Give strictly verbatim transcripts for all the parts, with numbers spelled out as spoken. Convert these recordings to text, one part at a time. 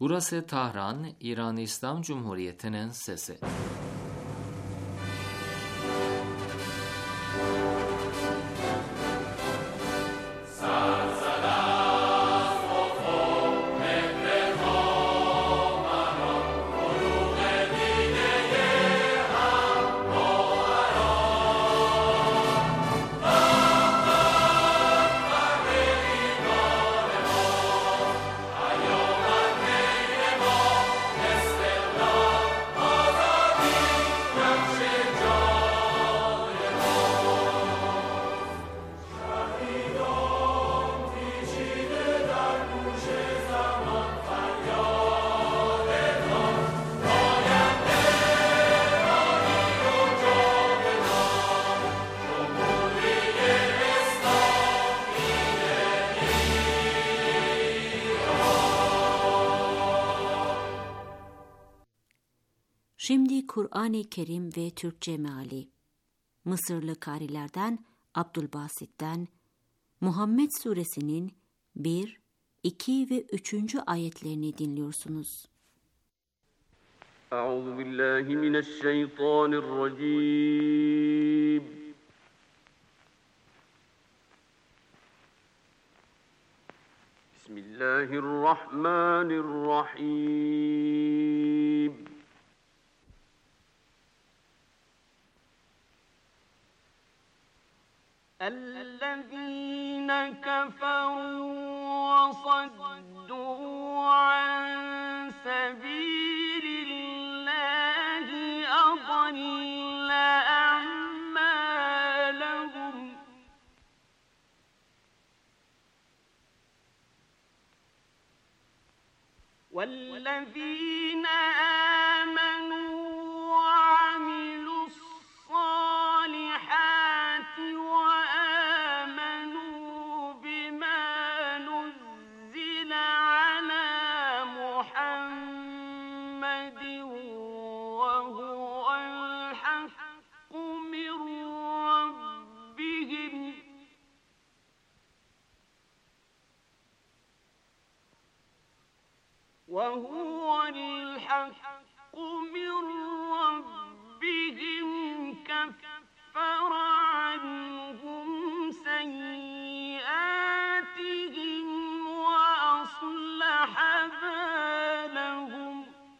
Burası Tahran, İran İslam Cumhuriyeti'nin sesi. Şimdi Kur'an-ı Kerim ve Türkçe meali. Mısırlı karilerden Abdülbasit'ten Muhammed Suresinin bir, iki ve üçüncü ayetlerini dinliyorsunuz. Euzubillahimineşşeytanirracim. Bismillahirrahmanirrahim. الذين كفروا وصدوا عن سبيل الله أضل أعمالهم والذين آمنوا وعملوا الصالحات وهو الحق من ربهم كفر عنهم سيئاتهم وأصلح بالهم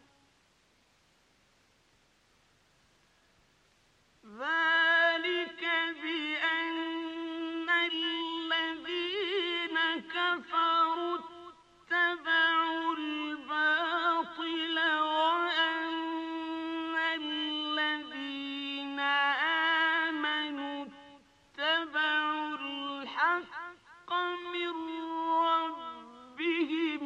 ذلك بأن الذين كفروا اتبعوا الباطل وأن الذين آمنوا اتبعوا الحق من ربهم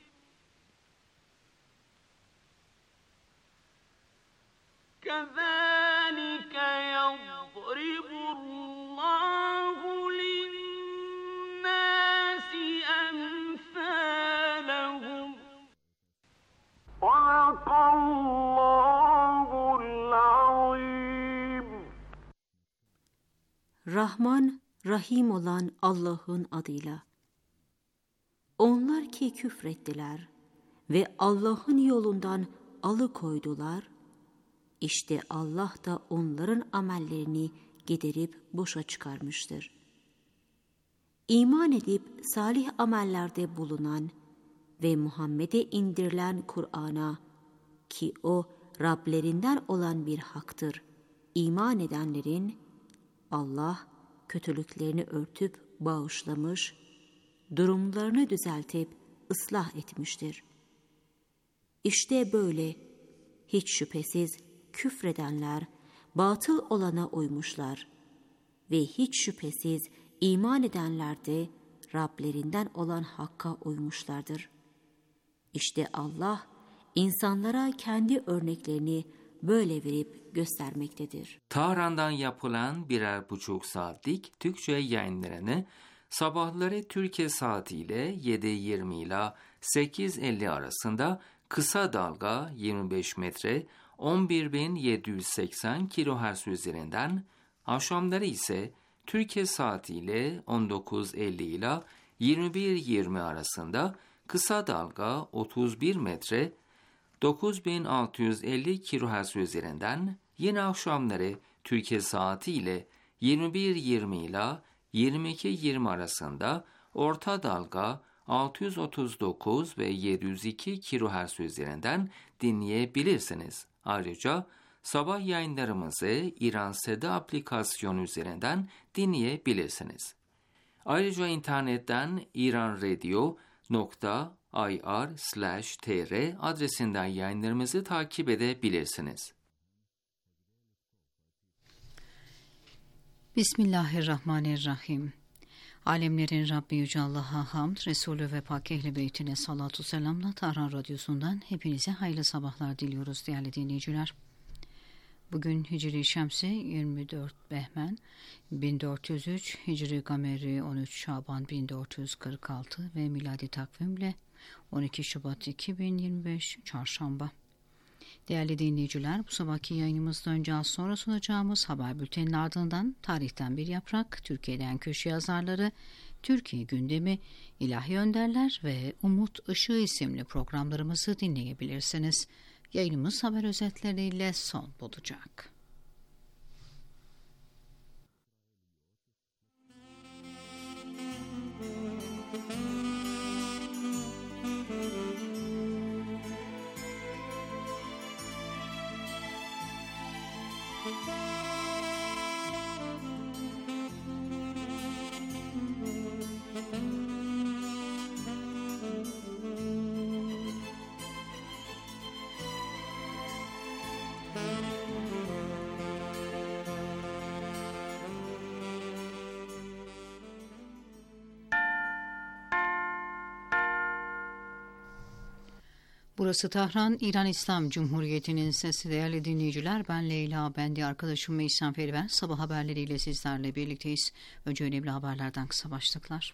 كذلك يضرب الله للناس أمثالهم صدق الله العظيم. Rahman, Rahim olan Allah'ın adıyla. Onlar ki küfrettiler ve Allah'ın yolundan alıkoydular, İşte Allah da onların amellerini giderip boşa çıkarmıştır. İman edip salih amellerde bulunan ve Muhammed'e indirilen Kur'an'a, ki o Rablerinden olan bir haktır, iman edenlerin Allah kötülüklerini örtüp bağışlamış, durumlarını düzeltip ıslah etmiştir. İşte böyle hiç şüphesiz küfredenler batıl olana uymuşlar ve hiç şüphesiz iman edenler de Rablerinden olan hakka uymuşlardır. İşte Allah insanlara kendi örneklerini böyle verip göstermektedir. Tahran'dan yapılan birer buçuk saatlik Türkçe yayınlarını sabahları Türkiye saatiyle yedi yirmi ile sekiz elli arasında kısa dalga yirmi beş metre on bir bin yedi yüz seksen kilohertz üzerinden, akşamları ise Türkiye saatiyle on dokuz elli ile yirmi bir yirmi arasında Kısa dalga otuz bir metre dokuz bin altı yüz elli kilohertz üzerinden yine akşamları Türkiye saati ile yirmi bir yirmi ile yirmi iki yirmi arasında orta dalga altı yüz otuz dokuz ve yedi yüz iki kilohertz üzerinden dinleyebilirsiniz. Ayrıca sabah yayınlarımızı İran Seda aplikasyonu üzerinden dinleyebilirsiniz. Ayrıca internetten iranradio nokta ir slash tr adresinden yayınlarımızı takip edebilirsiniz. Bismillahirrahmanirrahim. Alemlerin Rabbi Yüce Allah'a hamd, Resulü ve Pak Ehl-i Beytine salatu selamla Tahran Radyosu'ndan hepinize hayırlı sabahlar diliyoruz değerli dinleyiciler. Bugün Hicri Şemsi yirmi dört Behmen bin dört yüz üç, Hicri Gameri on üç Şaban bin dört yüz kırk altı ve miladi takvimle on iki Şubat iki bin yirmi beş Çarşamba. Değerli dinleyiciler, bu sabahki yayınımızdan önce az sonra sunacağımız haber bülteninin ardından tarihten bir yaprak, Türkiye'den köşe yazarları, Türkiye gündemi, ilahi önderler ve Umut Işığı isimli programlarımızı dinleyebilirsiniz. Yayınımız haber özetleriyle son bulacak. Burası Tahran, İran İslam Cumhuriyeti'nin sesi. Değerli dinleyiciler, ben Leyla, ben de arkadaşım Meysan Feriver. Sabah haberleriyle sizlerle birlikteyiz. Önce önemli haberlerden kısa başlıklar.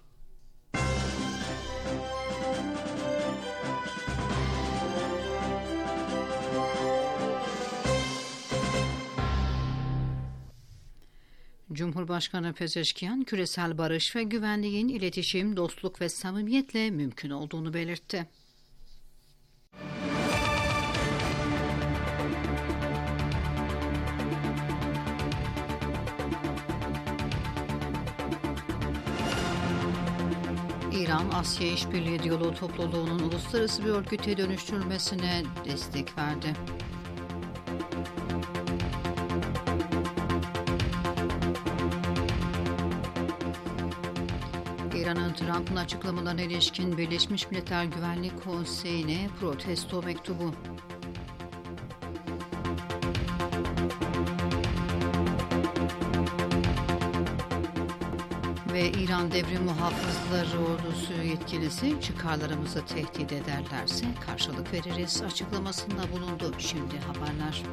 Cumhurbaşkanı Pezeşkiyan, küresel barış ve güvenliğin iletişim, dostluk ve samimiyetle mümkün olduğunu belirtti. İran, Asya İşbirliği Diyaloğu Topluluğu'nun uluslararası bir örgüte dönüştürülmesine destek verdi. İran'ın Trump'ın açıklamalarına ilişkin Birleşmiş Milletler Güvenlik Konseyi'ne protesto mektubu. Ve İran Devrim Muhafızları Ordusu yetkilisi, çıkarlarımızı tehdit ederlerse karşılık veririz açıklamasında bulundu. Şimdi haberler.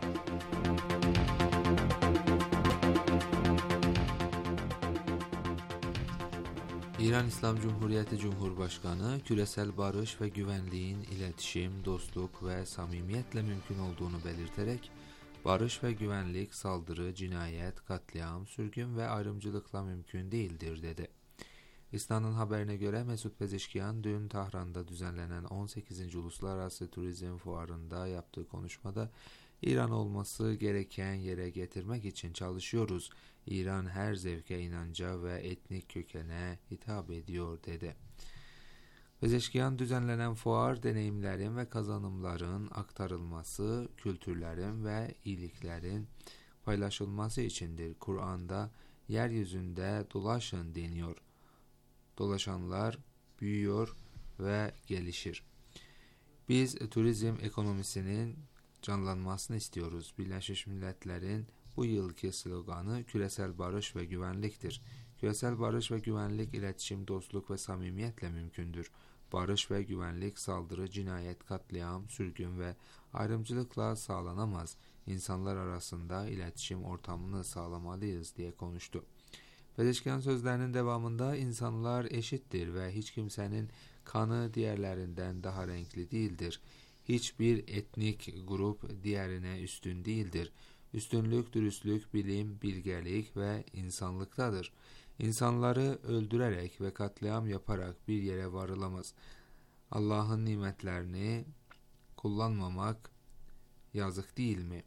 İran İslam Cumhuriyeti Cumhurbaşkanı, küresel barış ve güvenliğin iletişim, dostluk ve samimiyetle mümkün olduğunu belirterek, barış ve güvenlik saldırı, cinayet, katliam, sürgün ve ayrımcılıkla mümkün değildir dedi. İSNA'nın haberine göre Mesut Pezeşkiyan dün Tahran'da düzenlenen on sekizinci Uluslararası Turizm Fuarı'nda yaptığı konuşmada İran olması gereken yere getirmek için çalışıyoruz. İran her zevke, inanca ve etnik kökene hitap ediyor dedi. Pezeşkiyan, düzenlenen fuar, deneyimlerin ve kazanımların aktarılması, kültürlerin ve iyiliklerin paylaşılması içindir. Kur'an'da yeryüzünde dolaşın deniyor. Dolaşanlar büyüyor ve gelişir. Biz turizm ekonomisinin canlanmasını istiyoruz. Birleşmiş Milletler'in bu yılki sloganı küresel barış ve güvenliktir. Küresel barış ve güvenlik, iletişim, dostluk ve samimiyetle mümkündür. Barış ve güvenlik saldırı, cinayet, katliam, sürgün ve ayrımcılıkla sağlanamaz. İnsanlar arasında iletişim ortamını sağlamalıyız diye konuştu. Pezeşkiyan sözlerinin devamında insanlar eşittir ve hiç kimsenin kanı diğerlerinden daha renkli değildir. Hiçbir etnik grup diğerine üstün değildir. Üstünlük, dürüstlük, bilim, bilgelik ve insanlıktadır. İnsanları öldürerek ve katliam yaparak bir yere varılamaz. Allah'ın nimetlerini kullanmamak yazık değil mi?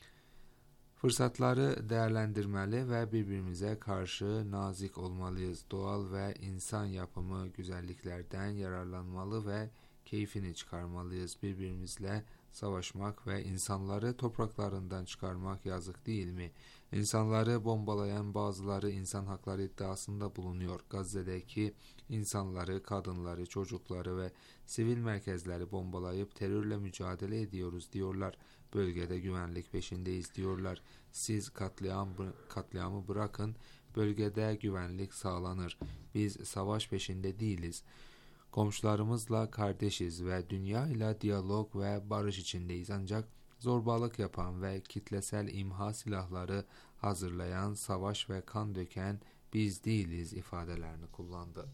Fırsatları değerlendirmeli ve birbirimize karşı nazik olmalıyız. Doğal ve insan yapımı güzelliklerden yararlanmalı ve keyfini çıkarmalıyız. Birbirimizle savaşmak ve insanları topraklarından çıkarmak yazık değil mi? İnsanları bombalayan bazıları insan hakları iddiasında bulunuyor. Gazze'deki insanları, kadınları, çocukları ve sivil merkezleri bombalayıp terörle mücadele ediyoruz diyorlar. Bölgede güvenlik peşindeyiz diyorlar. Siz katliam, katliamı bırakın, bölgede güvenlik sağlanır. Biz savaş peşinde değiliz. Komşularımızla kardeşiz ve dünya ile diyalog ve barış içindeyiz. Ancak zorbalık yapan ve kitlesel imha silahları hazırlayan, savaş ve kan döken biz değiliz ifadelerini kullandı.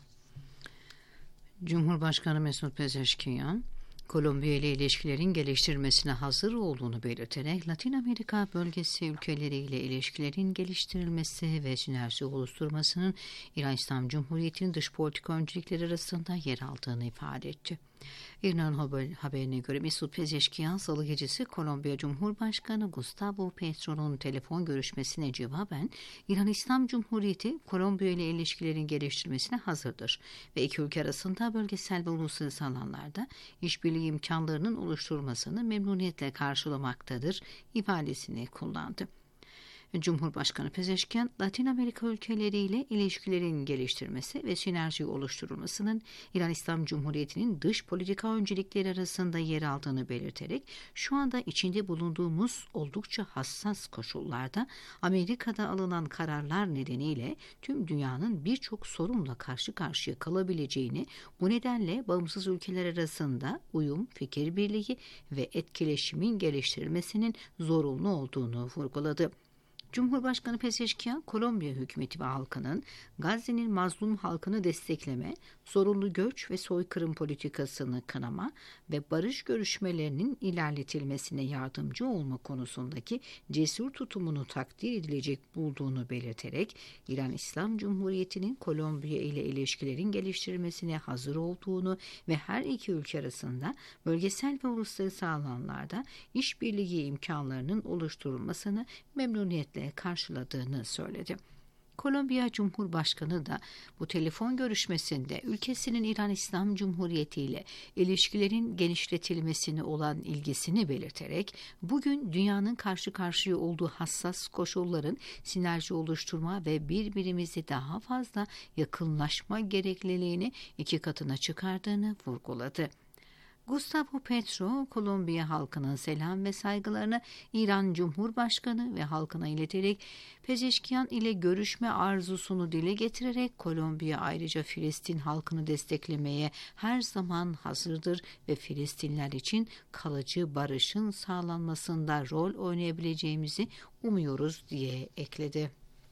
Cumhurbaşkanı Mesut Pezeşkiyan, Kolombiya ile ilişkilerin geliştirilmesine hazır olduğunu belirterek Latin Amerika bölgesi ülkeleriyle ilişkilerin geliştirilmesi ve sinerji oluşturmasının İran İslam Cumhuriyeti'nin dış politika öncelikleri arasında yer aldığını ifade etti. İran haberine göre Mesut Pezeşkiyan salı gecesi Kolombiya Cumhurbaşkanı Gustavo Petro'nun telefon görüşmesine cevaben İran İslam Cumhuriyeti Kolombiya ile ilişkilerin geliştirilmesine hazırdır ve iki ülke arasında bölgesel ve uluslararası alanlarda işbirliği imkanlarının oluşturulmasını memnuniyetle karşılamaktadır ifadesini kullandı. Cumhurbaşkanı Pezeşkiyan, Latin Amerika ülkeleriyle ilişkilerin geliştirmesi ve sinerji oluşturulmasının İran İslam Cumhuriyeti'nin dış politika öncelikleri arasında yer aldığını belirterek, şu anda içinde bulunduğumuz oldukça hassas koşullarda Amerika'da alınan kararlar nedeniyle tüm dünyanın birçok sorunla karşı karşıya kalabileceğini, bu nedenle bağımsız ülkeler arasında uyum, fikir birliği ve etkileşimin geliştirilmesinin zorunlu olduğunu vurguladı. Cumhurbaşkanı Pezeşkiyan, Kolombiya hükümeti ve halkının Gazze'nin mazlum halkını destekleme, zorunlu göç ve soykırım politikasını kınama ve barış görüşmelerinin ilerletilmesine yardımcı olma konusundaki cesur tutumunu takdir edilecek bulduğunu belirterek, İran İslam Cumhuriyeti'nin Kolombiya ile ilişkilerin geliştirilmesine hazır olduğunu ve her iki ülke arasında bölgesel ve uluslararası alanlarda işbirliği imkanlarının oluşturulmasını memnuniyetle karşıladığını söyledi. Kolombiya Cumhurbaşkanı da bu telefon görüşmesinde ülkesinin İran İslam Cumhuriyeti ile ilişkilerin genişletilmesine olan ilgisini belirterek, bugün dünyanın karşı karşıya olduğu hassas koşulların sinerji oluşturma ve birbirimizi daha fazla yakınlaşma gerekliliğini iki katına çıkardığını vurguladı. Gustavo Petro, Kolombiya halkının selam ve saygılarını İran Cumhurbaşkanı ve halkına ileterek Pezeşkiyan ile görüşme arzusunu dile getirerek Kolombiya ayrıca Filistin halkını desteklemeye her zaman hazırdır ve Filistinler için kalıcı barışın sağlanmasında rol oynayabileceğimizi umuyoruz diye ekledi.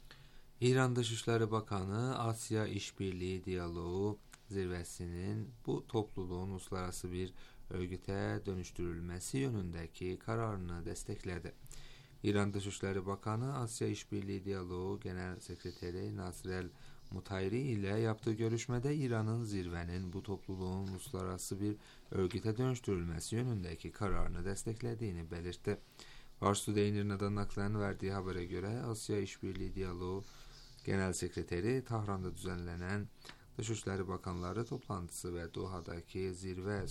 İran Dışişleri Bakanı Asya İşbirliği Diyaloğu zirvesinin bu topluluğun uluslararası bir örgüte dönüştürülmesi yönündeki kararını destekledi. İran Dışişleri Bakanı Asya İşbirliği Diyaloğu Genel Sekreteri Nasrel Mutayri ile yaptığı görüşmede İran'ın zirvenin bu topluluğun uluslararası bir örgüte dönüştürülmesi yönündeki kararını desteklediğini belirtti. Fars Today İrna'dan naklen verdiği habere göre Asya İşbirliği Diyaloğu Genel Sekreteri Tahran'da düzenlenen Dışişleri Bakanları toplantısı ve Doha'daki zirve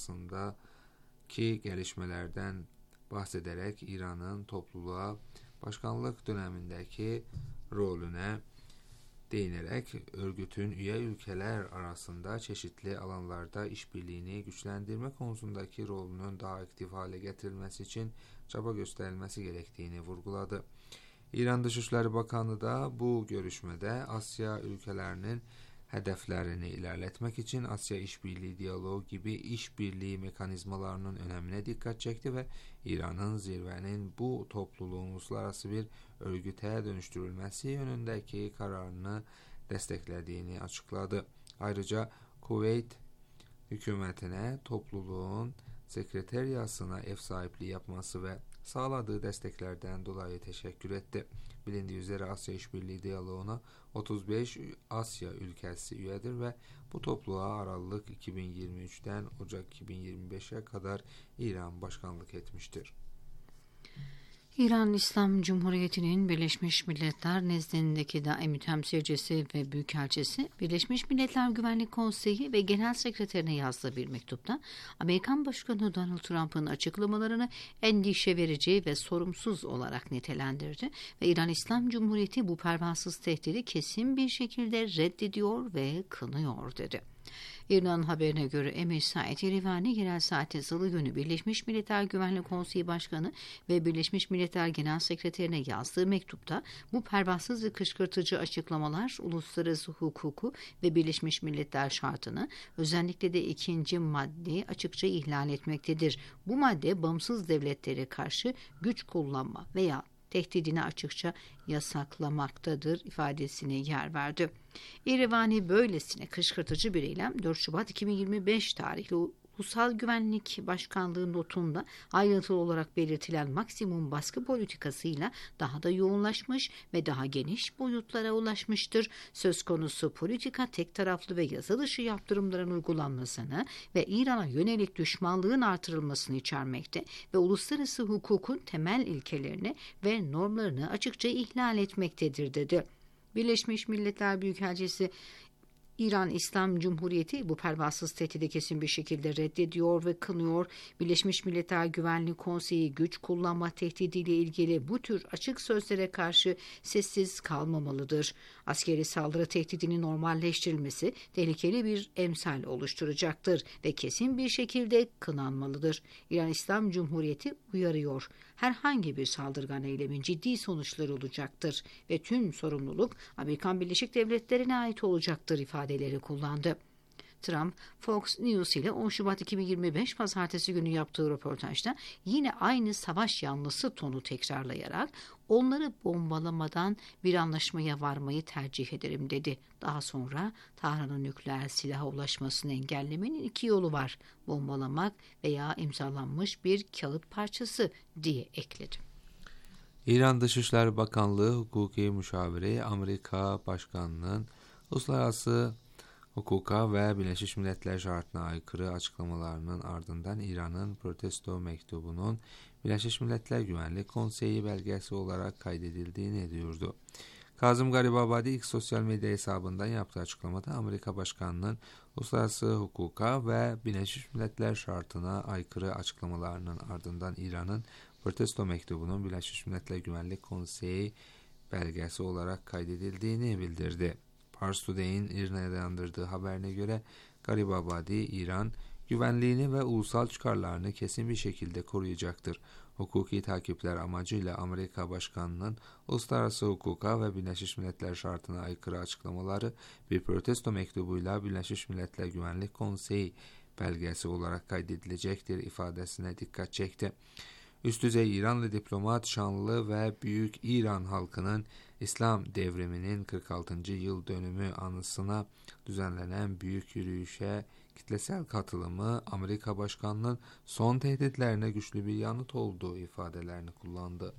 sonrasındaki gelişmelerden bahsederek İran'ın topluluğa başkanlık dönemindeki rolüne değinerek örgütün üye ülkeler arasında çeşitli alanlarda işbirliğini güçlendirme konusundaki rolünün daha aktif hale getirilmesi için çaba gösterilmesi gerektiğini vurguladı. İran Dışişleri Bakanı da bu görüşmede Asya ülkelerinin hedeflerini ilerletmek için Asya İşbirliği Diyaloğu gibi işbirliği mekanizmalarının önemine dikkat çekti ve İran'ın zirvenin bu topluluğun uluslararası bir örgüte dönüştürülmesi yönündeki kararını desteklediğini açıkladı. Ayrıca Kuveyt hükümetine topluluğun sekreteriyasına ev sahipliği yapması ve sağladığı desteklerden dolayı teşekkür etti. Bilindiği üzere Asya İşbirliği Diyaloğu'na otuz beş Asya ülkesi üyedir ve bu topluluğa Aralık iki bin yirmi üç'ten Ocak iki bin yirmi beş'e kadar İran başkanlık etmiştir. İran İslam Cumhuriyeti'nin Birleşmiş Milletler nezdindeki daimi temsilcisi ve büyükelçisi, Birleşmiş Milletler Güvenlik Konseyi ve Genel Sekreterine yazdığı bir mektupta Amerikan Başkanı Donald Trump'ın açıklamalarını endişe verici ve sorumsuz olarak nitelendirdi ve İran İslam Cumhuriyeti bu pervasız tehdidi kesin bir şekilde reddediyor ve kınıyor dedi. İran haberine göre Emir Said Irivani yerel saatte Salı günü Birleşmiş Milletler Güvenlik Konseyi Başkanı ve Birleşmiş Milletler Genel Sekreterine yazdığı mektupta bu pervasız ve kışkırtıcı açıklamalar uluslararası hukuku ve Birleşmiş Milletler şartını, özellikle de ikinci maddeyi açıkça ihlal etmektedir. Bu madde bağımsız devletlere karşı güç kullanma veya tehdidini açıkça yasaklamaktadır ifadesine yer verdi. İrivani böylesine kışkırtıcı bir eylem dört Şubat iki bin yirmi beş tarihli Ulusal Güvenlik Başkanlığı notunda ayrıntılı olarak belirtilen maksimum baskı politikasıyla daha da yoğunlaşmış ve daha geniş boyutlara ulaşmıştır. Söz konusu politika tek taraflı ve yasa dışı yaptırımların uygulanmasını ve İran'a yönelik düşmanlığın artırılmasını içermekte ve uluslararası hukukun temel ilkelerini ve normlarını açıkça ihlal etmektedir dedi. Birleşmiş Milletler Büyükelçisi İran İslam Cumhuriyeti bu pervasız tehdidi kesin bir şekilde reddediyor ve kınıyor. Birleşmiş Milletler Güvenlik Konseyi güç kullanma tehdidiyle ilgili bu tür açık sözlere karşı sessiz kalmamalıdır. Askeri saldırı tehdidinin normalleştirilmesi tehlikeli bir emsal oluşturacaktır ve kesin bir şekilde kınanmalıdır. İran İslam Cumhuriyeti uyarıyor. Herhangi bir saldırgan eylemin ciddi sonuçları olacaktır ve tüm sorumluluk Amerikan Birleşik Devletleri'ne ait olacaktır ifadeleri kullandı. Trump, Fox News ile on Şubat iki bin yirmi beş Pazartesi günü yaptığı röportajda yine aynı savaş yanlısı tonu tekrarlayarak onları bombalamadan bir anlaşmaya varmayı tercih ederim dedi. Daha sonra Tahran'ın nükleer silaha ulaşmasını engellemenin iki yolu var: bombalamak veya imzalanmış bir kağıt parçası diye ekledi. İran Dışişleri Bakanlığı Hukuki Müşaviri Amerika Başkanı'nın uluslararası hukuka ve Birleşmiş Milletler şartına aykırı açıklamalarının ardından İran'ın protesto mektubunun Birleşmiş Milletler Güvenlik Konseyi belgesi olarak kaydedildiğini duyurdu. Kazım Garibabadi ilk sosyal medya hesabından yaptığı açıklamada Amerika Başkanı'nın uluslararası hukuka ve Birleşmiş Milletler şartına aykırı açıklamalarının ardından İran'ın protesto mektubunun Birleşmiş Milletler Güvenlik Konseyi belgesi olarak kaydedildiğini bildirdi. Pars Today'in İRNA'ya dayandırdığı haberine göre Garibabadi, İran güvenliğini ve ulusal çıkarlarını kesin bir şekilde koruyacaktır. Hukuki takipler amacıyla Amerika Başkanı'nın uluslararası hukuka ve Birleşmiş Milletler şartına aykırı açıklamaları bir protesto mektubuyla Birleşmiş Milletler Güvenlik Konseyi belgesi olarak kaydedilecektir ifadesine dikkat çekti. Üst düzey İranlı diplomat şanlı ve büyük İran halkının İslam devriminin kırk altıncı yıl dönümü anısına düzenlenen büyük yürüyüşe kitlesel katılımı Amerika Başkanı'nın son tehditlerine güçlü bir yanıt olduğu ifadelerini kullandı.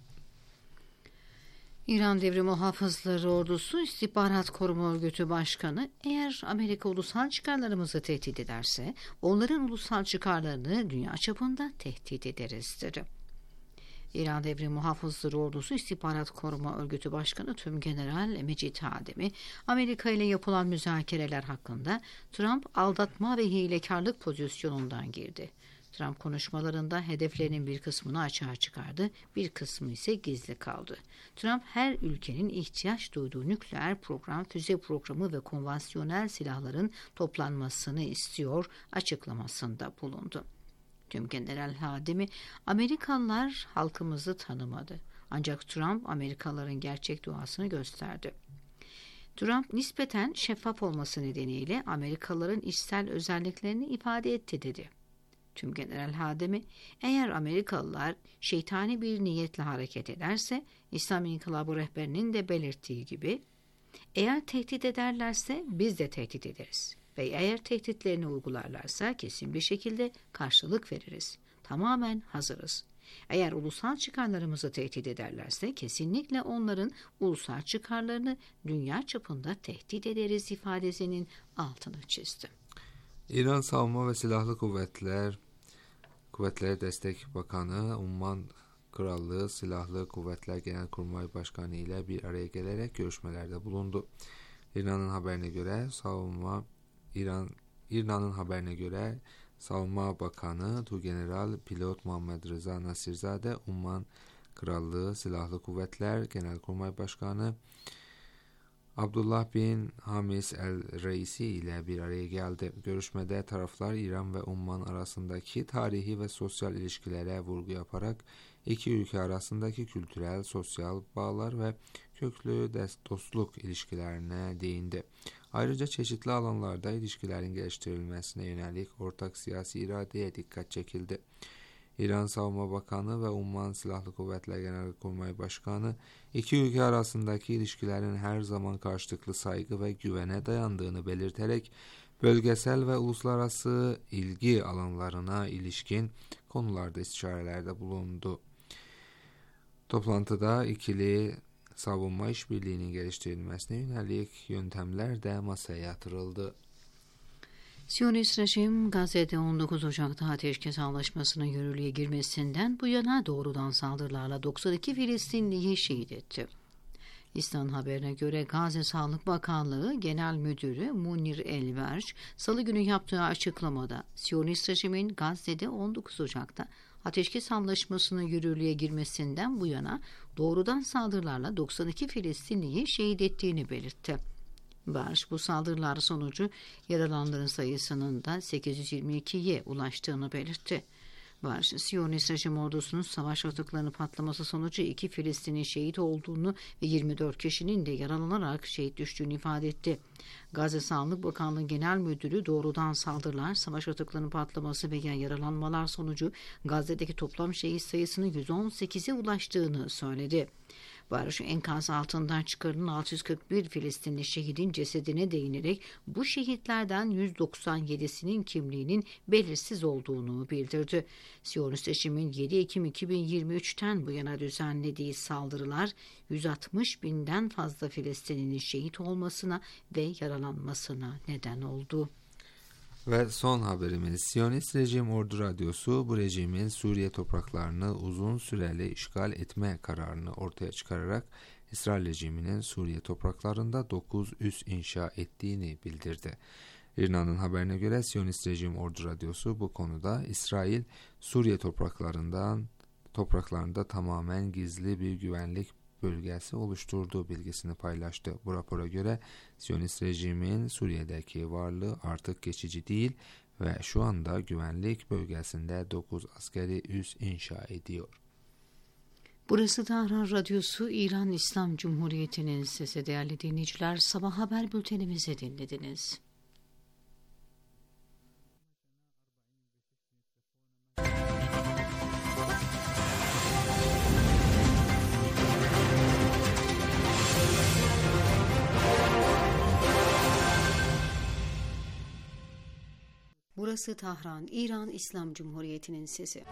İran Devrim Muhafızları Ordusu İstihbarat Koruma Örgütü Başkanı, eğer Amerika ulusal çıkarlarımızı tehdit ederse onların ulusal çıkarlarını dünya çapında tehdit ederiz dedi. İran Devrim Muhafızları Ordusu İstihbarat Koruma Örgütü Başkanı Tümgeneral Mecit Hademi, Amerika ile yapılan müzakereler hakkında Trump aldatma ve hilekarlık pozisyonundan girdi. Trump konuşmalarında hedeflerinin bir kısmını açığa çıkardı, bir kısmı ise gizli kaldı. Trump her ülkenin ihtiyaç duyduğu nükleer program, füze programı ve konvansiyonel silahların toplanmasını istiyor açıklamasında bulundu. Tümgeneral Hademi, Amerikalılar halkımızı tanımadı. Ancak Trump Amerikalıların gerçek duasını gösterdi. Trump nispeten şeffaf olması nedeniyle Amerikalıların içsel özelliklerini ifade etti dedi. Tümgeneral Hademi, eğer Amerikalılar şeytani bir niyetle hareket ederse, İslam İnkılabı rehberinin de belirttiği gibi, eğer tehdit ederlerse biz de tehdit ederiz ve eğer tehditlerini uygularlarsa kesin bir şekilde karşılık veririz. Tamamen hazırız. Eğer ulusal çıkarlarımızı tehdit ederlerse kesinlikle onların ulusal çıkarlarını dünya çapında tehdit ederiz ifadesinin altını çizdi. İran Savunma ve Silahlı Kuvvetler Kuvvetleri Destek Bakanı Umman Krallığı Silahlı Kuvvetler Genelkurmay Başkanı ile bir araya gelerek görüşmelerde bulundu. İran'ın haberine göre savunma İran İran'ın haberine göre Savunma Bakanı Tugeneral Pilot Muhammed Rıza Nasirzade, Umman Krallığı Silahlı Kuvvetler Genelkurmay Başkanı Abdullah bin Hamis el-Reisi ile bir araya geldi. Görüşmede taraflar İran ve Umman arasındaki tarihi ve sosyal ilişkilere vurgu yaparak iki ülke arasındaki kültürel, sosyal bağlar ve köklü dostluk ilişkilerine değindi. Ayrıca çeşitli alanlarda ilişkilerin geliştirilmesine yönelik ortak siyasi iradeye dikkat çekildi. İran Savunma Bakanı ve Umman Silahlı Kuvvetler Genelkurmay Başkanı, iki ülke arasındaki ilişkilerin her zaman karşılıklı saygı ve güvene dayandığını belirterek, bölgesel ve uluslararası ilgi alanlarına ilişkin konularda istişarelerde bulundu. Toplantıda ikili savunma işbirliğinin geliştirilmesine yönelik yöntemler de masaya yatırıldı. Siyonist rejim Gazze'de on dokuz Ocak'ta ateşkes anlaşmasının yürürlüğe girmesinden bu yana doğrudan saldırılarla doksan iki Filistinliyi şehit etti. İstan haberine göre Gazze Sağlık Bakanlığı Genel Müdürü Munir Elverç salı günü yaptığı açıklamada Siyonist rejimin Gazze'de on dokuz Ocak'ta ateşkes anlaşmasının yürürlüğe girmesinden bu yana doğrudan saldırılarla doksan iki Filistinliyi şehit ettiğini belirtti. Barış bu saldırılar sonucu yaralananların sayısının da sekiz yüz yirmi ikiye ulaştığını belirtti. Barış, Siyonist rejim ordusunun savaş atıklarının patlaması sonucu iki Filistinli şehit olduğunu ve yirmi dört kişinin de yaralanarak şehit düştüğünü ifade etti. Gazze Sağlık Bakanlığı Genel Müdürü doğrudan saldırılar, savaş atıklarının patlaması veya yaralanmalar sonucu Gazze'deki toplam şehit sayısının yüz on sekize ulaştığını söyledi. Barış, enkaz altından çıkarılan altı yüz kırk bir Filistinli şehidin cesedine değinerek bu şehitlerden yüz doksan yedisinin kimliğinin belirsiz olduğunu bildirdi. Siyonist rejimin yedi Ekim iki bin yirmi üçten bu yana düzenlediği saldırılar yüz altmış binden fazla Filistinli'nin şehit olmasına ve yaralanmasına neden oldu. Ve son haberimiz, Siyonist Rejim Ordu Radyosu bu rejimin Suriye topraklarını uzun süreli işgal etme kararını ortaya çıkararak İsrail rejiminin Suriye topraklarında dokuz üs inşa ettiğini bildirdi. İrna'nın haberine göre Siyonist Rejim Ordu Radyosu bu konuda İsrail Suriye topraklarından topraklarında tamamen gizli bir güvenlik bölgesi oluşturduğu bilgisini paylaştı. Bu rapora göre Siyonist rejimin Suriye'deki varlığı artık geçici değil ve şu anda güvenlik bölgesinde dokuz askeri üs inşa ediyor. Burası Tahran Radyosu, İran İslam Cumhuriyeti'nin sesi. Değerli dinleyiciler, sabah haber bültenimizi dinlediniz. Burası Tahran, İran İslam Cumhuriyeti'nin sesi.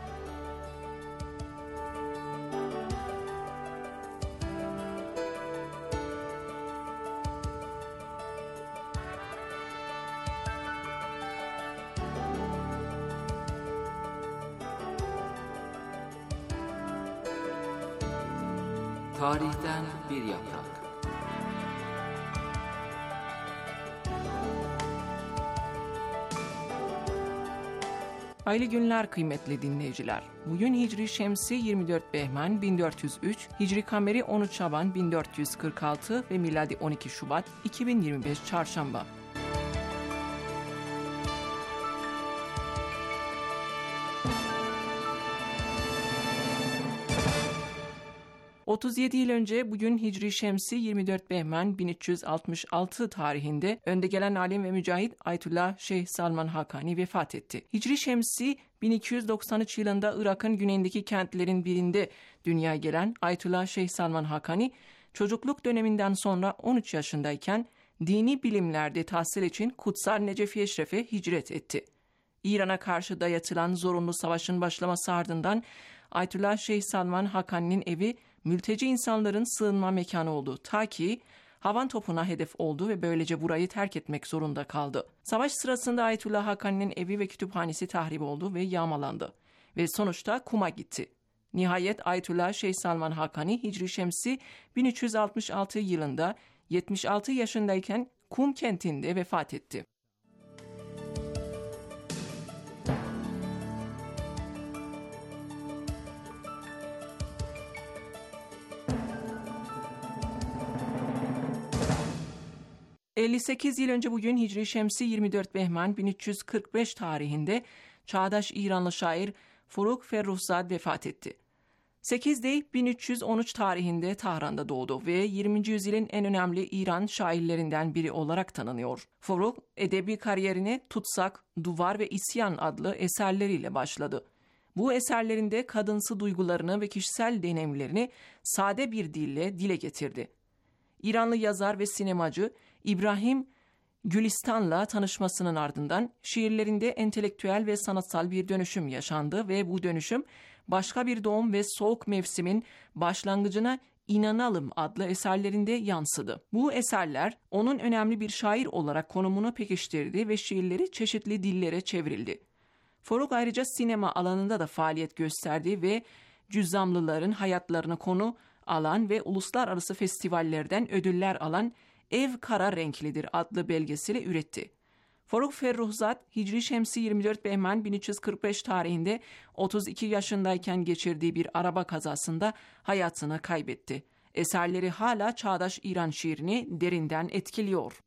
Tarihten bir yaprak. Hayırlı günler kıymetli dinleyiciler. Bugün Hicri Şemsi yirmi dört Behmen bin dört yüz üç, Hicri Kameri on üç Şaban bin dört yüz kırk altı ve miladi on iki Şubat iki bin yirmi beş Çarşamba. otuz yedi yıl önce bugün Hicri Şemsi yirmi dört Behmen bin üç yüz altmış altı tarihinde önde gelen alim ve mücahit Ayetullah Şeyh Salman Hakani vefat etti. Hicri Şemsi bin iki yüz doksan üç yılında Irak'ın güneyindeki kentlerin birinde dünyaya gelen Ayetullah Şeyh Salman Hakani, çocukluk döneminden sonra on üç yaşındayken dini bilimlerde tahsil için Kutsal Necefi Eşref'e hicret etti. İran'a karşı dayatılan zorunlu savaşın başlaması ardından Ayetullah Şeyh Salman Hakkani'nin evi mülteci insanların sığınma mekanı oldu. Ta ki havan topuna hedef oldu ve böylece burayı terk etmek zorunda kaldı. Savaş sırasında Ayetullah Hakkani'nin evi ve kütüphanesi tahrip oldu ve yağmalandı. Ve sonuçta Kum'a gitti. Nihayet Ayetullah Şeyh Salman Hakkani Hicri Şemsi bin üç yüz altmış altı yılında yetmiş altı yaşındayken Kum kentinde vefat etti. elli sekiz yıl önce bugün Hicri Şemsi yirmi dört Behman bin üç yüz kırk beş tarihinde çağdaş İranlı şair Forugh Ferruhzad vefat etti. sekiz Dey bin üç yüz on üç tarihinde Tahran'da doğdu ve yirminci yüzyılın en önemli İran şairlerinden biri olarak tanınıyor. Forugh, edebi kariyerine Tutsak, Duvar ve İsyan adlı eserleriyle başladı. Bu eserlerinde kadınsı duygularını ve kişisel deneyimlerini sade bir dille dile getirdi. İranlı yazar ve sinemacı İbrahim Gülistan'la tanışmasının ardından şiirlerinde entelektüel ve sanatsal bir dönüşüm yaşandı ve bu dönüşüm Başka Bir Doğum ve Soğuk Mevsim'in Başlangıcına İnanalım adlı eserlerinde yansıdı. Bu eserler onun önemli bir şair olarak konumunu pekiştirdi ve şiirleri çeşitli dillere çevrildi. Forugh ayrıca sinema alanında da faaliyet gösterdi ve Cüzzamlıların hayatlarını konu alan ve uluslararası festivallerden ödüller alan Ev Kara Renklidir adlı belgeseli üretti. Forugh Ferruhzad, Hicri Şemsi yirmi dört Behman bin üç yüz kırk beş tarihinde otuz iki yaşındayken geçirdiği bir araba kazasında hayatını kaybetti. Eserleri hala çağdaş İran şiirini derinden etkiliyor.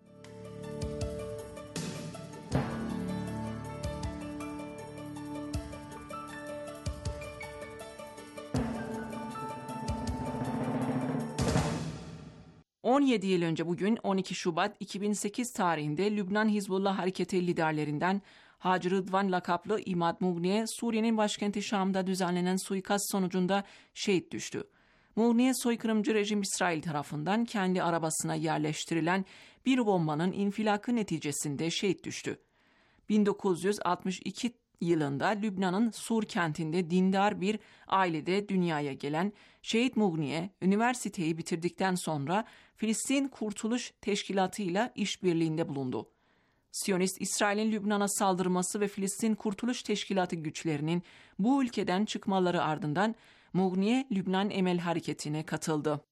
on yedi yıl önce bugün on iki Şubat iki bin sekiz tarihinde Lübnan Hizbullah Hareketi liderlerinden Hacı Rıdvan lakaplı İmad Mughniye, Suriye'nin başkenti Şam'da düzenlenen suikast sonucunda şehit düştü. Mughniye, soykırımcı rejim İsrail tarafından kendi arabasına yerleştirilen bir bombanın infilakı neticesinde şehit düştü. bin dokuz yüz altmış iki yılında Lübnan'ın Sur kentinde dindar bir ailede dünyaya gelen Şehit Mughniye, üniversiteyi bitirdikten sonra Filistin Kurtuluş Teşkilatı ile işbirliğinde bulundu. Siyonist İsrail'in Lübnan'a saldırması ve Filistin Kurtuluş Teşkilatı güçlerinin bu ülkeden çıkmaları ardından Mughniye, Lübnan Emel Hareketi'ne katıldı.